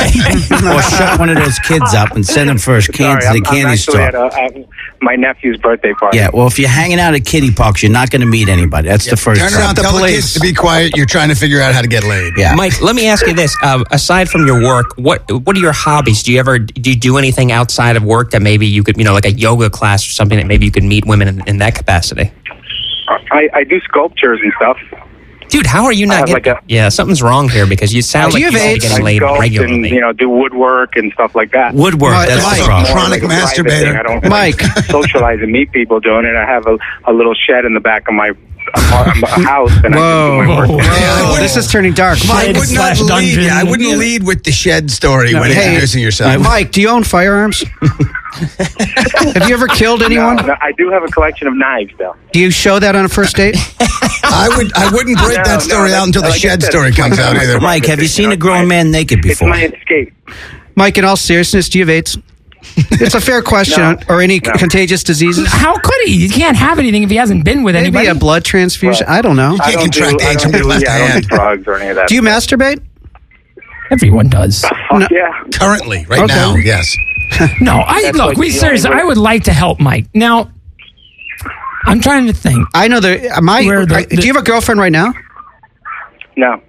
Or shut one of those kids up and send them first can Sorry, to the I'm, I'm candy actually store. at, a, at my nephew's birthday party. Yeah, well, if you're hanging out at kiddie parks, you're not going to meet anybody. That's the first Turn around, problem. tell the kids to be quiet. You're trying to figure out how to get laid. Yeah. Mike, let me ask you this: uh, aside from your work, what what are your hobbies? Do you ever do you do anything outside of work that maybe you could, you know, like a yoga class or something that maybe you could meet women in, in that capacity? I, I do sculptures and stuff. Dude, how are you I not have getting? like a- yeah, something's wrong here because you sound Do like you you have should be AIDS? getting I laid sculpt regularly. and, you know, do woodwork and stuff like that. Woodwork, Mike, that's Mike. the problem. Chronic Like a private masturbator. thing. I don't Mike. like, socialize and meet people doing it. I have a, a little shed in the back of my apart- a house, and Whoa, I do my work. whoa, Yeah, this is turning dark. I Shed would slash not lead. dungeon. Yeah, I wouldn't lead with the shed story when hey, introducing yourself. Mike, do you own firearms? Have you ever killed No, anyone? no, I do have a collection of knives, though. Do you show that on a first date? I would. I wouldn't break No, that no, story that's- out until the like I shed said, story it's comes my- out. my- Either. Mike, have you seen know, a grown it's my- man naked It's before? my escape. Mike, in all seriousness, do you have AIDS? It's a fair question. No. Or any No. contagious diseases? How could he? He can't have anything if he hasn't been with Maybe anybody. a blood transfusion? I don't know. I can't don't do, contract I AIDS don't from do, left yeah, I don't hand. do drugs or any of that. Do you masturbate? Everyone does. Fuck No. yeah. Currently, right Okay. now, yes. No, I That's look. like We the seriously. only way- I would like to help Mike. Now, I'm trying to think. I know the my. Where the- I- do you have a girlfriend right now? No.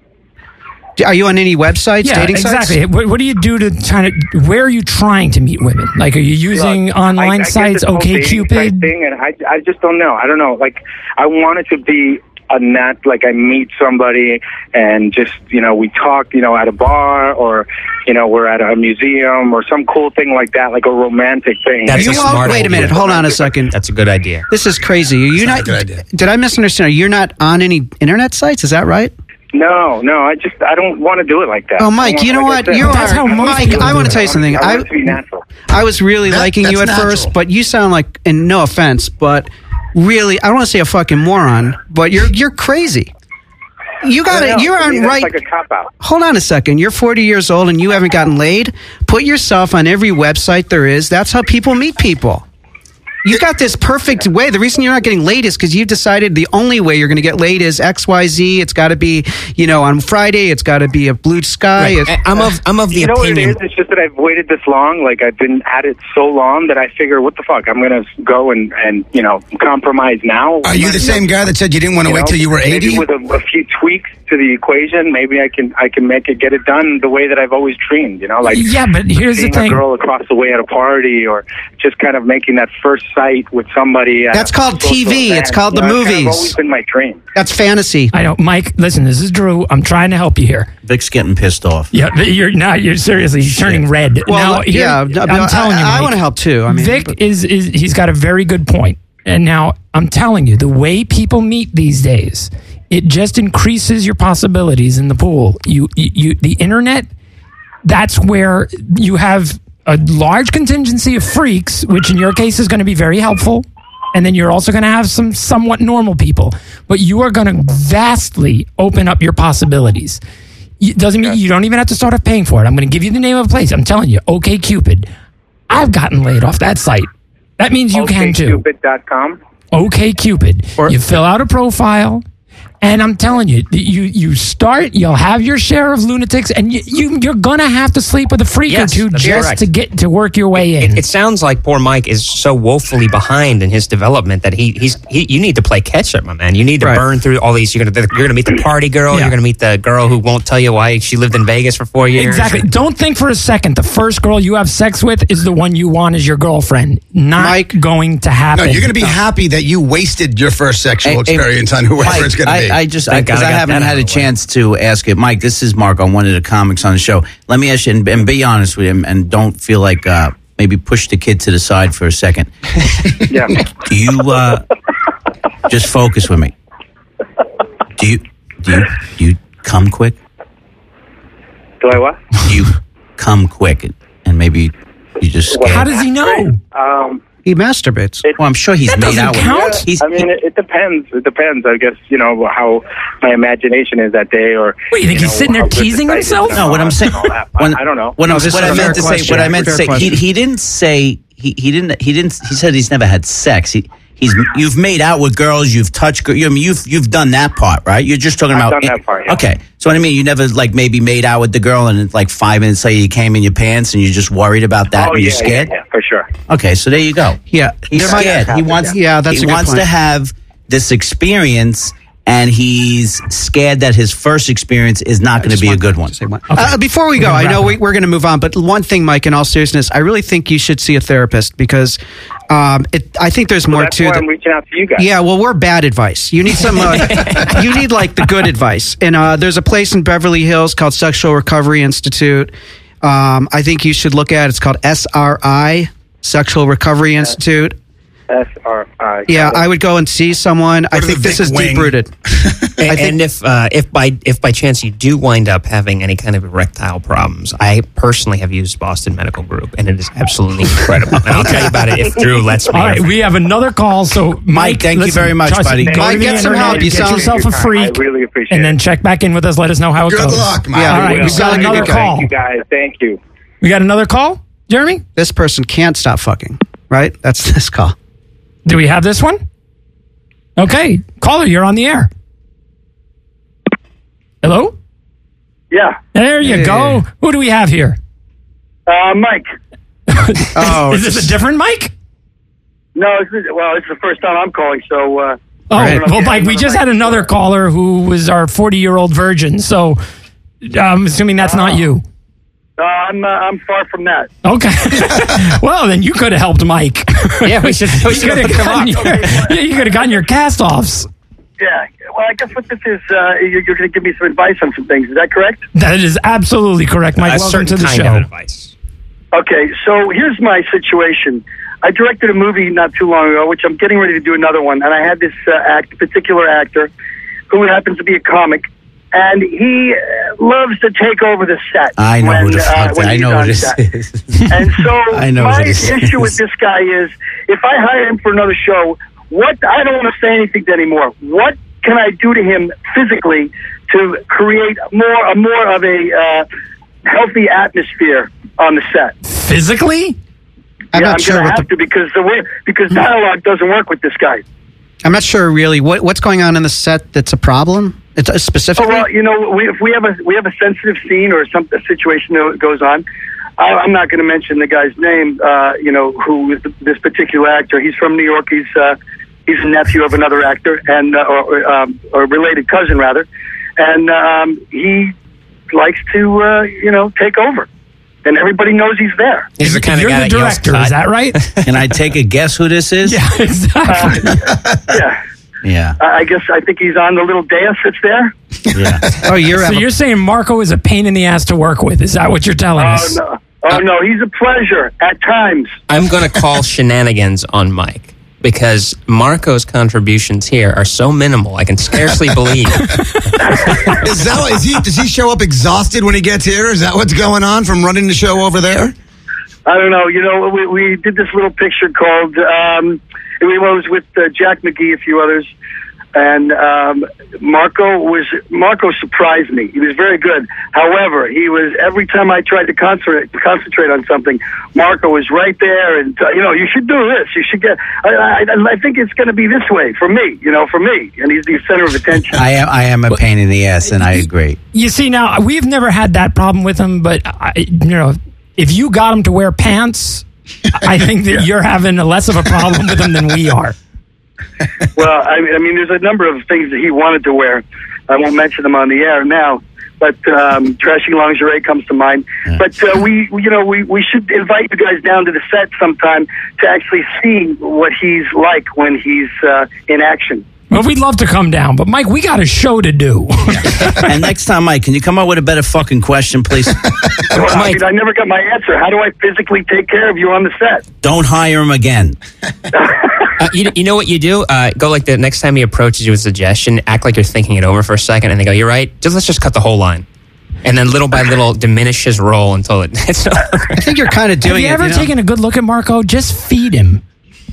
Do- Are you on any websites, Yeah, dating exactly. sites? What, what do you do to try to? Where are you trying to meet women? Like, are you using Look, online I, I get sites? this whole dating site OkCupid. thing, and I, I just don't know. I don't know. Like, I want it to be a nat. Like, I meet somebody, and just you know, we talk, you know, at a bar, or you know, we're at a museum, or some cool thing like that, like a romantic thing. That's You a won't- smart wait a idea. minute. Hold on a second. That's a good idea. This is crazy. Are you not not? a good idea. Did I misunderstand? You're not on any internet sites? Is that right? No, no, I just I don't want to do it like that. Oh, Mike, I want- you know like I what? said, You I That's are how most Mike. people I want do to tell you it. something. want I it to be natural. I was really That- liking you at that's first, natural. but you sound like, and no offense, but really, I don't want to say a fucking moron, but you're you're crazy. You got I it. know. You To me, aren't that's right. Like a cop out. Hold on a second. You're forty years old and you haven't gotten laid. Put yourself on every website there is. That's how people meet people. You got this perfect way. The reason you're not getting laid is because you've decided the only way you're going to get laid is X Y Z. It's got to be, you know, on Friday. It's got to be a blue sky. Right. It's- I'm of I'm of the You know what it opinion. is? It's just that I've waited this long. Like I've been at it so long that I figure, what the fuck? I'm gonna go and and you know compromise now. Are you the same guy that said you didn't want to wait till you were eighty? Maybe with a, a few tweaks to the equation, maybe I can I can make it get it done the way that I've always dreamed. You know, like Yeah, but here's the seeing thing. a girl across the way at a party, or just kind of making that first sight with somebody. at That's a called social T V. event. It's called You the know, it's kind of movies. always been my dream. That's fantasy. I know, Mike. Listen, this is Drew. I'm trying to help you here. Vic's getting pissed off. Yeah, but you're not. You're seriously he's turning red. Well, now, here, yeah, no, I'm telling you, I, I Mike, want to help too. I mean, Vic but- is is he's got a very good point. And now I'm telling you, the way people meet these days, it just increases your possibilities in the pool. You you, you the internet. That's where you have a large contingency of freaks, which in your case is going to be very helpful. And then you're also going to have some somewhat normal people, but you are going to vastly open up your possibilities. It doesn't mean you don't even have to start off paying for it. I'm going to give you the name of a place. I'm telling you, OkCupid. I've gotten laid off that site. That means you can too. OkCupid dot com. OkCupid. You fill out a profile, and I'm telling you, you you start. You'll have your share of lunatics, and you, you you're gonna have to sleep with a freak Yes, or two that's just correct. to get to work your way in. It, it sounds like poor Mike is so woefully behind in his development that he he's he, you need to play catch up, my man. You need to Right. burn through all these. You're gonna you're gonna meet the party girl. Yeah. You're gonna meet the girl who won't tell you why she lived in Vegas for four years. Exactly. Don't think for a second the first girl you have sex with is the one you want as your girlfriend. Not Mike- going to happen. No, you're going to be happy that you wasted your first sexual Hey, hey, experience on whoever Mike, it's going to I, be. I just Thank because God I, I got haven't that had out a of the way. chance to ask it, Mike. This is Mark on one of the comics on the show. Let me ask you, and, and be honest with him, and don't feel like uh, maybe push the kid to the side for a second. Yeah. Do you uh, just focus with me? Do you do you do you come quick? Do I what? Do you come quick, and, and maybe you just scared? How does he know? Um, He masturbates. Well, I'm sure he's That made doesn't out count. with. He's, I mean, it, it depends. It depends. I guess you know how my imagination is that day, or What, you think know, he's sitting there how good the teasing sight is himself? and No, what all I'm that saying. and all that. I- When, I don't know. What, I'm, this what is I a meant to fair say. What I question. meant to Fair say. He, question. he didn't say. He, he didn't. He didn't. He said he's never had sex. He, he's. You've made out with girls. You've touched. gir- I mean, you've you've done that part, right? You're just talking I've about. done that part, yeah. Okay. So what I mean, you never like maybe made out with the girl, and it's like five minutes later you came in your pants, and you're just worried about that, Oh and yeah, you're scared. yeah, yeah, for sure. Okay, so there you go. Yeah. He's There might- scared. He wants. Yeah, that's he a good wants point. to have this experience, and he's scared that his first experience is not going to be a good one. Uh, before we go, gonna I wrap know it we, up. we're going to move on, but one thing, Mike, in all seriousness, I really think you should see a therapist because um, it, I think there's more That's to why the. I'm reaching out to you guys. Yeah, well, we're bad advice. You need some. Uh, you need like the good advice. And uh, there's a place in Beverly Hills called Sexual Recovery Institute. Um, I think you should look at. It's called S R I, Sexual Recovery Institute. S R I. Yeah, I would go and see someone. I to think the this Vic is Wing. deep rooted. And, and if uh, if by if by chance you do wind up having any kind of erectile problems, I personally have used Boston Medical Group, and it is absolutely incredible. And I'll tell you about it if Drew lets me. All right, we have another call. So, Mike, thank you listen, very much, trust buddy. me, go Mike, to the get some internet, help. You get sound- yourself a freak, I really appreciate and it. then check back in with us. Let us know how it Good goes. luck, Mike. Yeah, All right, we we've got will. another Thank you, call. Thank you guys. Thank you. We got another call, Jeremy? This person can't stop fucking. Right? That's this call. Do we have this one? Okay, caller, you're on the air. Hello? Yeah. There you Hey. go. Who do we have here? Uh, Mike. Oh, Is this a different Mike? No, it's, well, it's the first time I'm calling, so. Uh, Oh, Right. well, Mike, we just had another caller who was our forty-year-old virgin, so I'm assuming that's not you. Uh, I'm uh, I'm far from that. Okay. Well, then you could have helped Mike. Yeah, we should. We you should could have look him gotten, up. your, yeah, you could have gotten your cast-offs. Yeah. Well, I guess what this is, uh, you're, you're going to give me some advice on some things. Is that correct? That is absolutely correct, Mike. A Welcome certain to the kind show. of advice. Okay. So here's my situation. I directed a movie not too long ago, which I'm getting ready to do another one, and I had this uh, act, particular actor, who happens to be a comic, and he uh, loves to take over the set. I know when, who the uh, fuck. when I he's know on who this set. is. And so I know my who this issue is. with this guy is, if I hire him for another show, what I don't want to say anything anymore. What can I do to him physically to create more, a more of a uh, healthy atmosphere on the set? Physically? I'm yeah, not I'm sure going to what have the, to because the way because dialogue doesn't work with this guy. I'm not sure really what what's going on in the set that's a problem. It's a Oh, specifically. well, you know, we, if we have a we have a sensitive scene or some a situation that goes on, I, I'm not going to mention the guy's name. Uh, you know, who is this particular actor? He's from New York. He's uh, he's a nephew of another actor and uh, or or, um, or related cousin rather, and um, he likes to uh, you know take over, and everybody knows he's there. He's the kind You're of guy the that yells director, cut. is that right? Can I take a guess who this is? Yeah, exactly. Yeah, Yeah. I I guess I think he's on the little dance that's there. Yeah. oh, you're. So a- you're saying Marco is a pain in the ass to work with. Is that what you're telling Oh us? no, oh no, he's a pleasure at times. I'm going to call shenanigans on Mike because Marco's contributions here are so minimal. I can scarcely believe. Is that is he? Does he show up exhausted when he gets here? Is that what's going on from running the show over there? I don't know. You know, we, we did this little picture called, um, it was with uh, Jack McGee, a few others, and um, Marco was, Marco surprised me. He was very good. However, he was, every time I tried to concentrate, concentrate on something, Marco was right there and, uh, you know, you should do this. You should get, I, I, I think it's going to be this way for me, you know, for me. And he's the center of attention. I am. I am a pain in the ass, and I agree. You see, now we've never had that problem with him, but I, you know, if you got him to wear pants, I think that you're having a less of a problem with him than we are. Well, I, I mean, there's a number of things that he wanted to wear. I won't mention them on the air now, but um, trashy lingerie comes to mind. But uh, we, we- you know, we, we should invite you guys down to the set sometime to actually see what he's like when he's uh, in action. Well, we'd love to come down, but Mike, we got a show to do. And next time, Mike, can you come up with a better fucking question, please? Well, I mean, I never got my answer. How do I physically take care of you on the set? Don't hire him again. Uh, you, you know what you do? Uh, go like the next time he approaches you with a suggestion, act like you're thinking it over for a second, and they go, "You're right. Just let's just cut the whole line." And then little by little diminish his role until it, it's over. I think you're kind of Have doing you it. ever you know? taken a good look at Marco? Just feed him.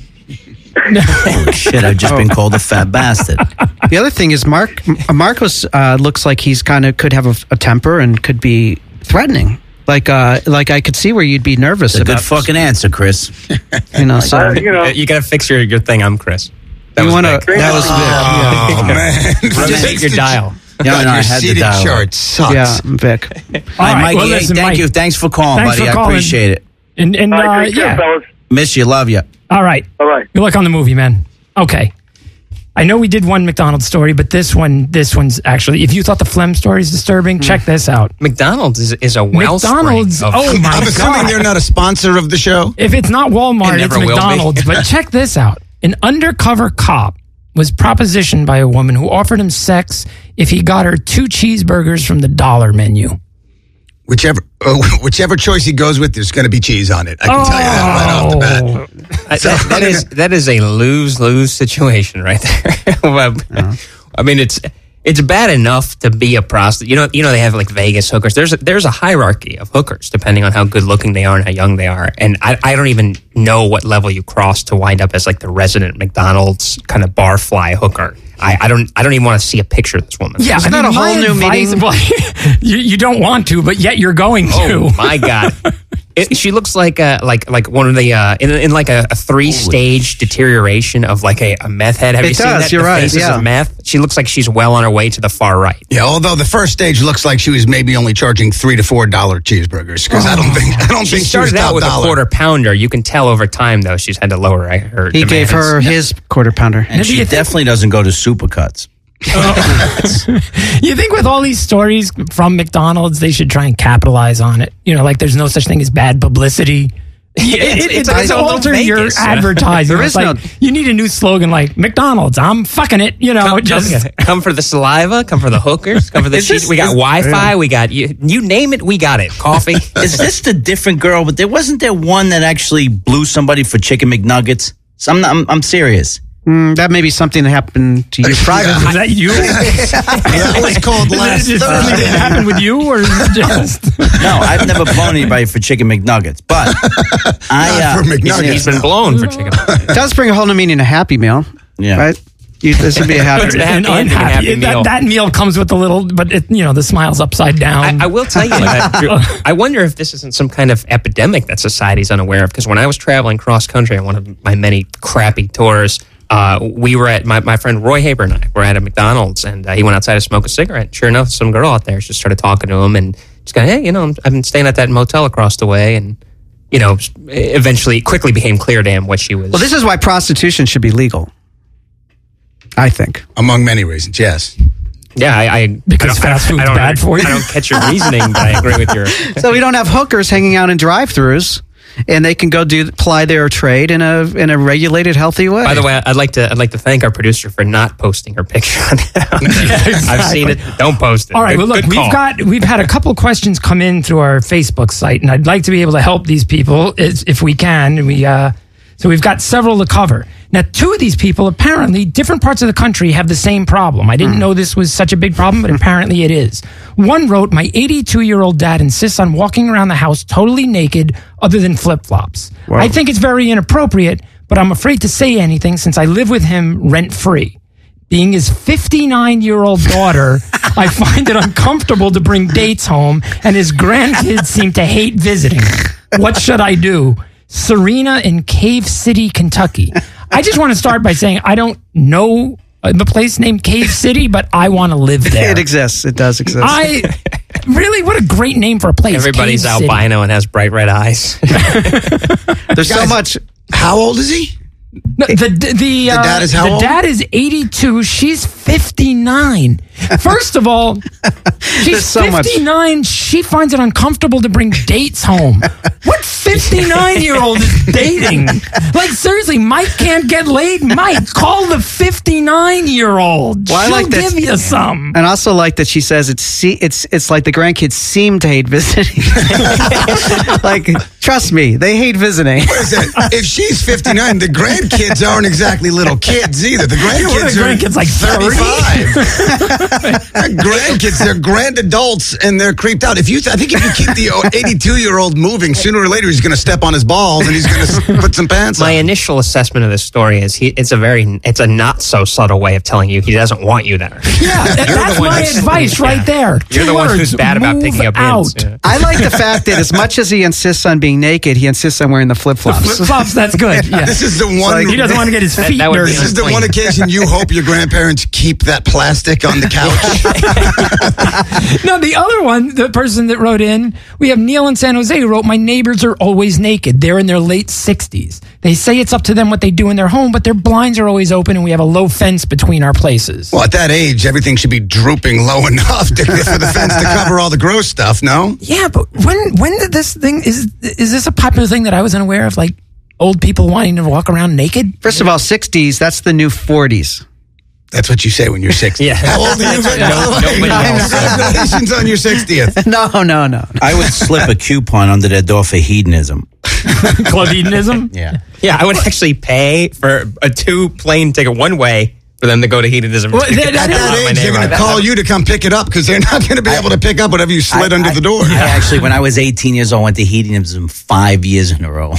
Oh, shit, I've just been called a fat bastard. The other thing is, Mark Marcos uh, looks like he's kind of could have a, a temper and could be threatening. Like, uh, like I could see where you'd be nervous It's a about. good fucking answer, Chris. You know, so Uh, you know, You got to fix your, your thing. I'm Chris. That you was want to. Vic. That was Vic. Oh, man. Rotate your dial. Yeah, God, no, I your had the seating dial. chart sucks. Yeah, Vic. Hi, right, Mikey. well, Hey, listen, thank Mike. you. Thanks for calling, Thanks buddy. for I calling. appreciate it. And, and all uh, right, take care, yeah. fellas. Miss you. Love you. All right. All right. Good luck on the movie, man. Okay. I know we did one McDonald's story, but this one, this one's actually, if you thought the phlegm story is disturbing, check this out. McDonald's is, is a wellspring. McDonald's, of- oh my I'm assuming God. they're not a sponsor of the show. If it's not Walmart, It it's never will be. McDonald's. But check this out. An undercover cop was propositioned by a woman who offered him sex if he got her two cheeseburgers from the dollar menu. Whichever uh, whichever choice he goes with, there's going to be cheese on it. I can tell you that right off the bat. Oh. I- that, that is that is a lose lose situation right there. Well, I mean, it's it's bad enough to be a prostitute. You know, you know they have like Vegas hookers. There's a, there's a hierarchy of hookers depending on how good looking they are and how young they are. And I, I don't even know what level you cross to wind up as like the resident McDonald's kind of barfly hooker. I, I don't I don't even want to see a picture of this woman. Yeah, Isn't I that mean, a whole my new advice- meeting? well, you, you don't want to, but yet you're going to. Oh my God! It, she looks like a like like one of the uh, in, in like a, a three stage deterioration of like a, a meth head. Have It you seen does, that? you're the right, Faces yeah. of meth. She looks like she's well on her way to the far right. Yeah, although the first stage looks like she was maybe only charging three to four dollar cheeseburgers because I don't think I don't She think she started was out top with dollar. a quarter pounder. You can tell over time though she's had to lower her. He gave demands. her his quarter pounder. And do she you think- definitely doesn't go to Supercuts. You think with all these stories from McDonald's, they should try and capitalize on it? You know, like there's no such thing as bad publicity. Yeah, it, it, it's- it it's does a little alter your Vegas. advertising. There It's is like, no- you need a new slogan like McDonald's. I'm fucking it. You know, Come, just come, come for the saliva. Come for the hookers. Come for the Is cheese. this- We got is- Wi-Fi. We got you. You name it, we got it. Coffee. Is this the different girl? But there wasn't there one that actually blew somebody for chicken McNuggets? So I'm, not, I'm I'm serious. Mm, that may be something that happened to you privately. is that you? That was called last Did it Thursday. happen with you or is it just? No, I've never blown anybody for chicken McNuggets, but I Not uh, for McNuggets. He's been blown for chicken. It does bring a whole new meaning to Happy Meal. Yeah. Right? You, this would be a happy It's a An happy ending, unhappy- happy meal. That, that meal comes with a little, but it, you know the smile's upside down. I, I will tell you that Drew, I wonder if this isn't some kind of epidemic that society's unaware of. Because when I was traveling cross country on one of my many crappy tours, uh, we were at my, my friend Roy Haber and I were at a McDonald's, and uh, he went outside to smoke a cigarette. Sure enough, some girl out there just started talking to him and just going, "Hey, you know, I'm, I've been staying at that motel across the way," and you know, eventually, quickly became clear to him what she was. Well, this is why prostitution should be legal. I think. Among many reasons, yes. yeah, I, I Because I don't- fast I don't- food's I don't- bad for you. I don't catch your reasoning, but I agree with your. So we don't have hookers hanging out in drive-throughs, and they can go do ply their trade in a in a regulated, healthy way. By the way, I'd like to I'd like to thank our producer for not posting her picture on it. I've seen it. Don't post it. All right. Good- Well, look, good we've call. got we've had a couple questions come in through our Facebook site, and I'd like to be able to help these people as, if we can. And we uh, so we've got several to cover. Now, two of these people apparently different parts of the country have the same problem. I didn't know this was such a big problem, but apparently it is. One wrote, "My eighty-two-year-old dad insists on walking around the house totally naked, other than flip flops. I think it's very inappropriate, but I'm afraid to say anything since I live with him rent free." Being his fifty-nine-year-old daughter, I find it uncomfortable to bring dates home, and his grandkids seem to hate visiting. What should I do? Serena in Cave City, Kentucky. I just want to start by saying I don't know the place named Cave City, but I want to live there. it exists. It does exist. I really, what a great name for a place. Everybody's Cave City. albino and has bright red eyes. There's so Guys- much. How old is he? No, the the, the, uh, dad is how the old? dad is eighty-two. She's fifty-nine. First of all, she's There's so much- fifty-nine. She finds it uncomfortable to bring dates home. What fifty-nine-year-old is dating? Like, seriously, Mike can't get laid. Mike, call the fifty-nine-year-old. Well, I She'll like that- give you some. And I also like that she says it's see, it's it's like the grandkids seem to hate visiting. Like, trust me, they hate visiting. What is that? If she's fifty-nine, the grandkids aren't exactly little kids either. The What are grandkids the are grandkids, like thirty-five. Grandkids, they're grand adults and they're creeped out. If you, I think if you keep the eighty-two-year-old moving, sooner or later he's going to step on his balls and he's going to put some pants My on. initial assessment of this story is he. It's a very. It's a not so subtle way of telling you he doesn't want you there. Yeah, that- You're the that's one my that's- advice right yeah. there. You're Two the one words, who's bad about move picking up out. hints. Yeah. I like the fact that as much as he insists on being naked, he insists on wearing the flip flops. Flip flops, that's good. Yeah. This is the one. He doesn't want to get his feet that would be dirty. This is the Unclean. one occasion you hope your grandparents keep that plastic on the couch. No, the other one, the person that wrote in, we have Neil in San Jose who wrote, my neighbors are always naked. They're in their late sixties. They say it's up to them what they do in their home, but their blinds are always open and we have a low fence between our places. Well, at that age, everything should be drooping low enough to, for the fence to cover all the gross stuff, no? Yeah, but when when did this thing, is is this a popular thing that I was unaware of? Like old people wanting to walk around naked? First of all, sixties, that's the new forties. That's what you say when you're sixty. Yeah. How old are you? by the No- way? nobody knows. Congratulations on your sixtieth. No, no, no. I would slip a coupon under their door for hedonism. Club hedonism? Yeah. Yeah, I would actually pay for a two plane ticket one way for them to go to hedonism. Well, to get that- the that- hell At out of my that age, they're going to neighborhood. call you to come pick it up because they're not going to be able to pick up whatever you slid I- under I- the door. I actually, when I was eighteen years old, went to hedonism five years in a row.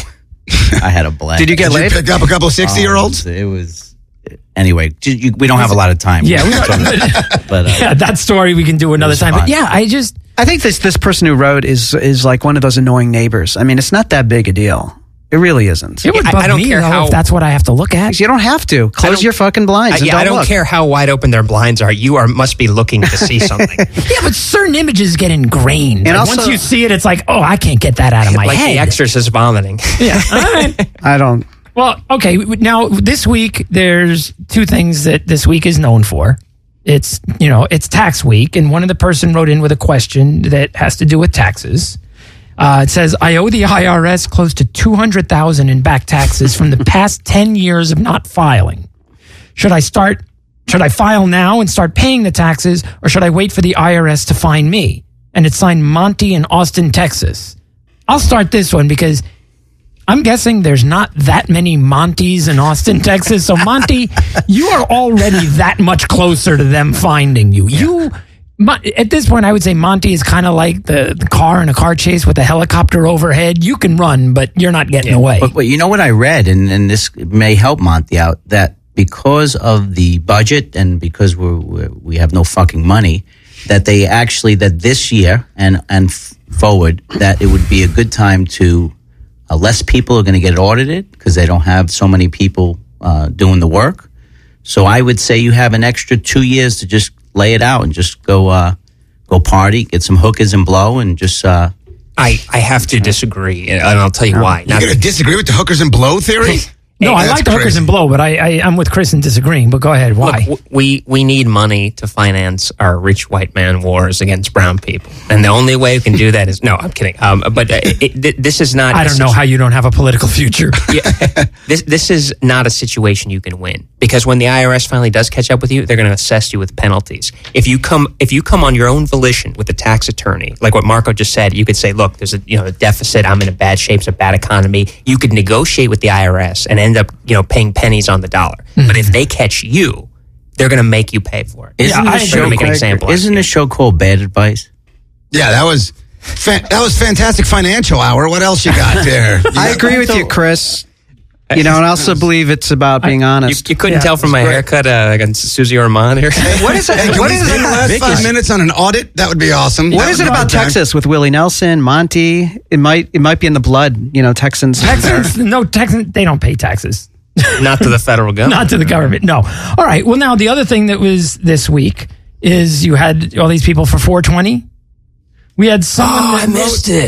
I had a blast. Did you get Did you laid? pick up a couple of sixty-year-olds? Um, it was. Anyway, you, you, we don't have a lot of time. Yeah, we but uh, Yeah, that story we can do another was time. fun. But yeah, I just, I think this this person who wrote is is like one of those annoying neighbors. I mean, it's not that big a deal. It really isn't. it would I- bug I don't me care though, how- if that's what I have to look at. You don't have to close don't- your fucking blinds. I, and yeah, I don't look. care how wide open their blinds are. You are must be looking to see something. Yeah, but certain images get ingrained. And Like, also- once you see it, it's like, oh, I can't get that out of my like head. the exorcist vomiting. Yeah. All right. I don't. Well, okay. Now, this week, there's two things that this week is known for. It's, you know, it's tax week, and one of the person wrote in with a question that has to do with taxes. Uh, it says, I owe the I R S close to two hundred thousand dollars in back taxes from the past ten years of not filing. Should I start, should I file now and start paying the taxes, or should I wait for the I R S to find me? And it's signed Monty in Austin, Texas. I'll start this one because I'm guessing there's not that many Montys in Austin, Texas. So, Monty, you are already that much closer to them finding you. You, Mon- at this point, I would say Monty is kind of like the, the car in a car chase with a helicopter overhead. You can run, but you're not getting away. But, but you know what I read, and, and this may help Monty out, that because of the budget and because we're, we're, we have no fucking money, that they actually, that this year and, and f- forward, that it would be a good time to, uh, less people are going to get audited because they don't have so many people uh, doing the work. So I would say you have an extra two years to just lay it out and just go uh, go party, get some hookers and blow, and just... Uh, I, I have to disagree, and I'll tell you why. You're Not going to disagree with the hookers and blow theory? no, I That's like the hookers crazy. and blow, but I, I, I'm with Chris in disagreeing. But go ahead. Why? Look, w- we we need money to finance our rich white man wars against brown people, and the only way we can do that is no. I'm kidding. Um, but uh, it, th- this is not. I a don't know situ- how you don't have a political future. Yeah, this this is not a situation you can win because when the I R S finally does catch up with you, they're going to assess you with penalties. If you come if you come on your own volition with a tax attorney, like what Marco just said, you could say, look, there's a you know a deficit. I'm in a bad shape. It's a bad economy. You could negotiate with the I R S and end up you know paying pennies on the dollar. Mm-hmm. But if they catch you, they're going to make you pay for it. isn't I the agree. show Make an called- example. Isn't the show called Bad Advice? Yeah, that was fa- that was fantastic financial hour. What else you got there? You I got- agree with you, Chris. You know, and I also believe it's about being You, honest. you couldn't Yeah, tell from my haircut uh, against Susie Orman here. What is Hey, it? can What we is spend the last it? five minutes on an audit? That would be awesome. What That is would it be about a good time. Texas with Willie Nelson, Monty? It might it might be in the blood. You know, Texans. Texans, no, Texans, they don't pay taxes. Not to the federal government. Not to the government, no. All right. Well, now the other thing that was this week is you had all these people for four twenty. We had someone Oh, that I missed wrote- it.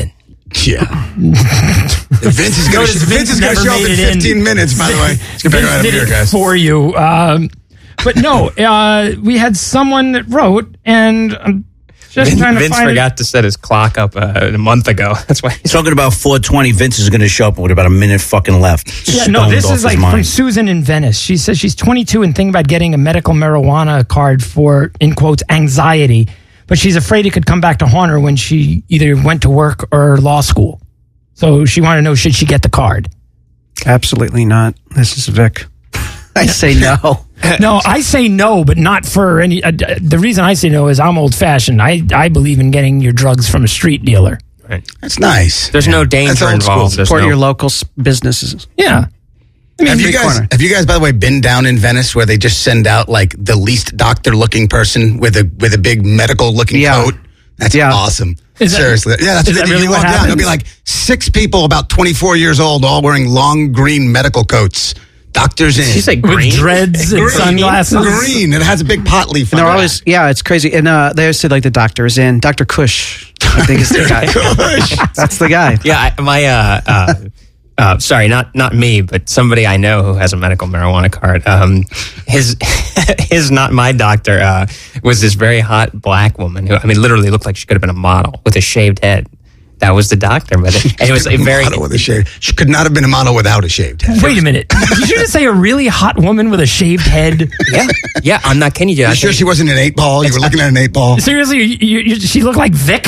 Yeah. Vince is going Notice to Vince show never up in made it in. fifteen minutes, by the way. Let's get back Vince out of did here, it guys. for you. Um, but no, uh, we had someone that wrote, and I'm just Vin- trying to Vince find forgot to set his clock up uh, a month ago. That's why he's Talking about four twenty, Vince is going to show up with about a minute fucking left. Yeah, no, Stoned this off is his like from mind. Susan in Venice. She says she's twenty-two and thinking about getting a medical marijuana card for, in quotes, anxiety, but she's afraid it could come back to haunt her when she either went to work or law school. So she wanted to know, should she get the card? Absolutely not. This is Vic. I say no. No, I say no, but not for any. Uh, the reason I say no is I'm old fashioned. I, I believe in getting your drugs from a street dealer. right. That's nice. There's no danger That's old school. involved. There's Support no- your local s- businesses. Yeah. I mean, Have you street guys? corner. Have you guys, by the way, been down in Venice where they just send out like the least doctor-looking person with a with a big medical-looking Yeah. coat? That's Yeah. awesome. Is that- Seriously, yeah, that's is that you really what walk down. happens? There'll be like six people about twenty-four years old, all wearing long green medical coats. Doctors in. She's like with green. dreads and Green. sunglasses. Green. It has a big pot leaf. And they're on it. always, yeah, it's crazy. And uh, they always say like the doctor is in. Doctor Cush, I think is the guy. That's the guy. Yeah, I, my uh, uh, uh, sorry, not not me, but somebody I know who has a medical marijuana card. Um, his his not my doctor uh, was this very hot black woman who I mean literally looked like she could have been a model with a shaved head. That was the doctor, but it, and it was a very model with a shave. She could not have been a model without a shaved head. Wait a minute. Did you just say a really hot woman with a shaved head? yeah yeah. I'm not kidding you. I You sure think- she wasn't an eight ball? You were looking at an eight ball. Seriously, you, you, you, she looked like Vic?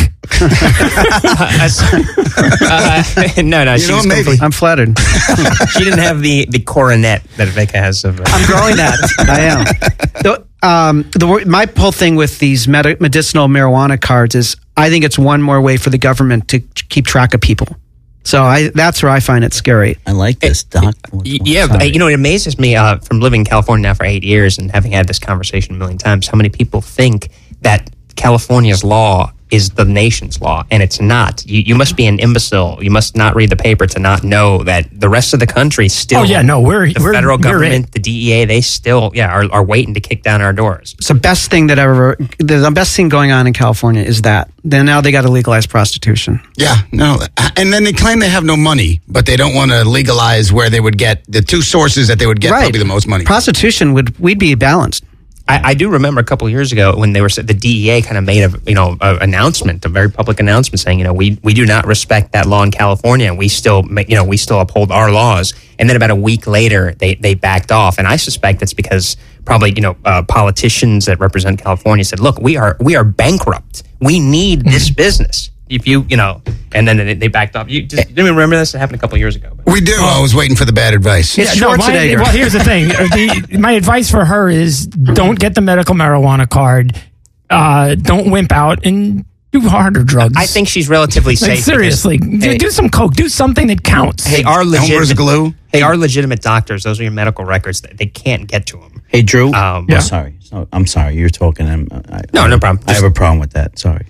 uh, no no You she know, was maybe. complete- I'm flattered. she didn't have the the coronet that Vic has of. Uh, I'm growing that. I am. The, um, the wor- my whole thing with these medi- medicinal marijuana cards is I think it's one more way for the government to keep track of people. So I that's where I find it scary. I like this, Doc. Y- Yeah, Sorry. you know, it amazes me uh, from living in California now for eight years and having had this conversation a million times, how many people think that California's law is the nation's law, and it's not. You, you must be an imbecile. You must not read the paper to not know that the rest of the country still. Oh, yeah, no, we're- the we're- federal we're government, it. the D E A. They still, yeah, are, are waiting to kick down our doors. It's the best thing that ever. The best thing going on in California is that. Then now they got to legalize prostitution. Yeah, no. And then they claim they have no money, but they don't want to legalize where they would get the two sources that they would get probably the most money. Prostitution would we'd be balanced. I, I do remember a couple of years ago when they were the D E A kind of made a you know a announcement, a very public announcement saying you know we we do not respect that law in California, and we still ma- you know we still uphold our laws. And then about a week later, they they backed off, and I suspect it's because probably you know uh, politicians that represent California said, look, we are we are bankrupt. We need this business. If you you know, and then they, they backed off. You just didn't remember this? It happened a couple of years ago. But. We do. I was waiting for the bad advice. It's no, my, Schwarzenegger. well, here's the thing. The, my advice for her is don't get the medical marijuana card. Uh, don't wimp out and do harder drugs. I think she's relatively Like, safe. because seriously, do, Hey, do some coke. Do something that counts. they are Elmer's legitimate. glue. They are legitimate doctors. Those are your medical records. They can't get to them. Hey, Drew. Um, Oh, Yeah. sorry. So, I'm sorry. You're talking. I'm, I, No, no problem. I have a problem with that. Sorry.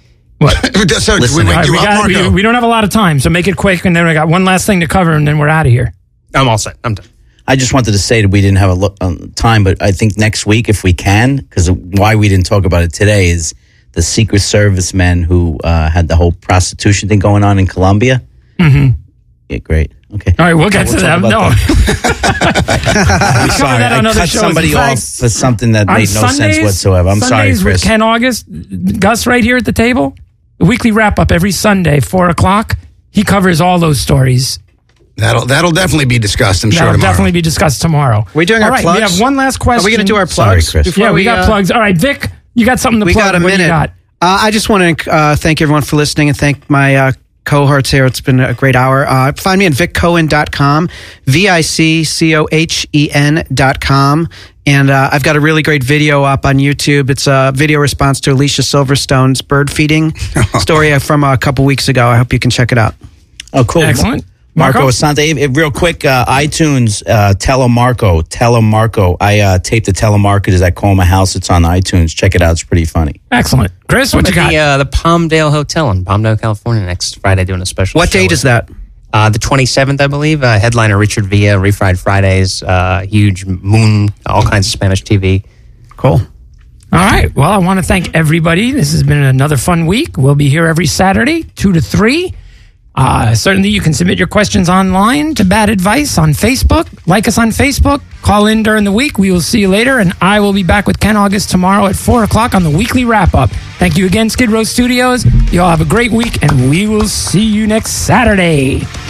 so, Listen, we All wake right, you we, up, got, we, Marco? we don't have a lot of time, so make it quick, and then we got one last thing to cover, and then we're out of here. I'm all set. I'm done. I just wanted to say that we didn't have a lo- um, time, but I think next week, if we can, because why we didn't talk about it today is the Secret Service men who uh, had the whole prostitution thing going on in Colombia. Mm-hmm. Yeah, great. Okay. All right, we'll get We'll to talk that. about No. I'm sorry. that on I other cut shows. somebody In off fact, for something that On made no sense whatsoever. I'm Sundays sorry, with Chris. Ken August, Gus right here at the table. The weekly wrap up every Sunday, four o'clock. He covers all those stories. That'll that'll definitely be discussed. I'm sure That'll tomorrow. definitely be discussed tomorrow. Are we doing all our right, plugs? We have one last question. Are we going to do our Sorry, plugs? Chris. before Yeah, we got uh, plugs. All right, Vic, you got something to We plug. got a what minute. do you got? Uh, I just want to uh, thank everyone for listening and thank my uh, cohorts here. It's been a great hour. Uh, find me at vic cohen dot com, V I C C O H E N dot com. And uh, I've got a really great video up on YouTube. It's a video response to Alicia Silverstone's bird feeding story from a couple weeks ago. I hope you can check it out. Oh, cool. Excellent. Marco, Marco? Asante, eh, real quick, uh, iTunes, uh, Telemarco, Telemarco. I uh, taped the Telemarketers at Colma House. It's on iTunes. Check it out. It's pretty funny. Excellent. Chris, what At you got? the, uh, the Palmdale Hotel in Palmdale, California, next Friday doing a special What show date with- is that? Uh, the twenty-seventh, I believe. Uh, headliner Richard Villa, Refried Fridays, uh, huge moon, all kinds of Spanish T V. Cool. All right. Well, I want to thank everybody. This has been another fun week. We'll be here every Saturday, two to three. Uh, certainly, you can submit your questions online to Bad Advice on Facebook. Like us on Facebook. Call in during the week. We will see you later, and I will be back with Ken August tomorrow at four o'clock on the weekly wrap-up. Thank you again, Skid Row Studios. You all have a great week, and we will see you next Saturday.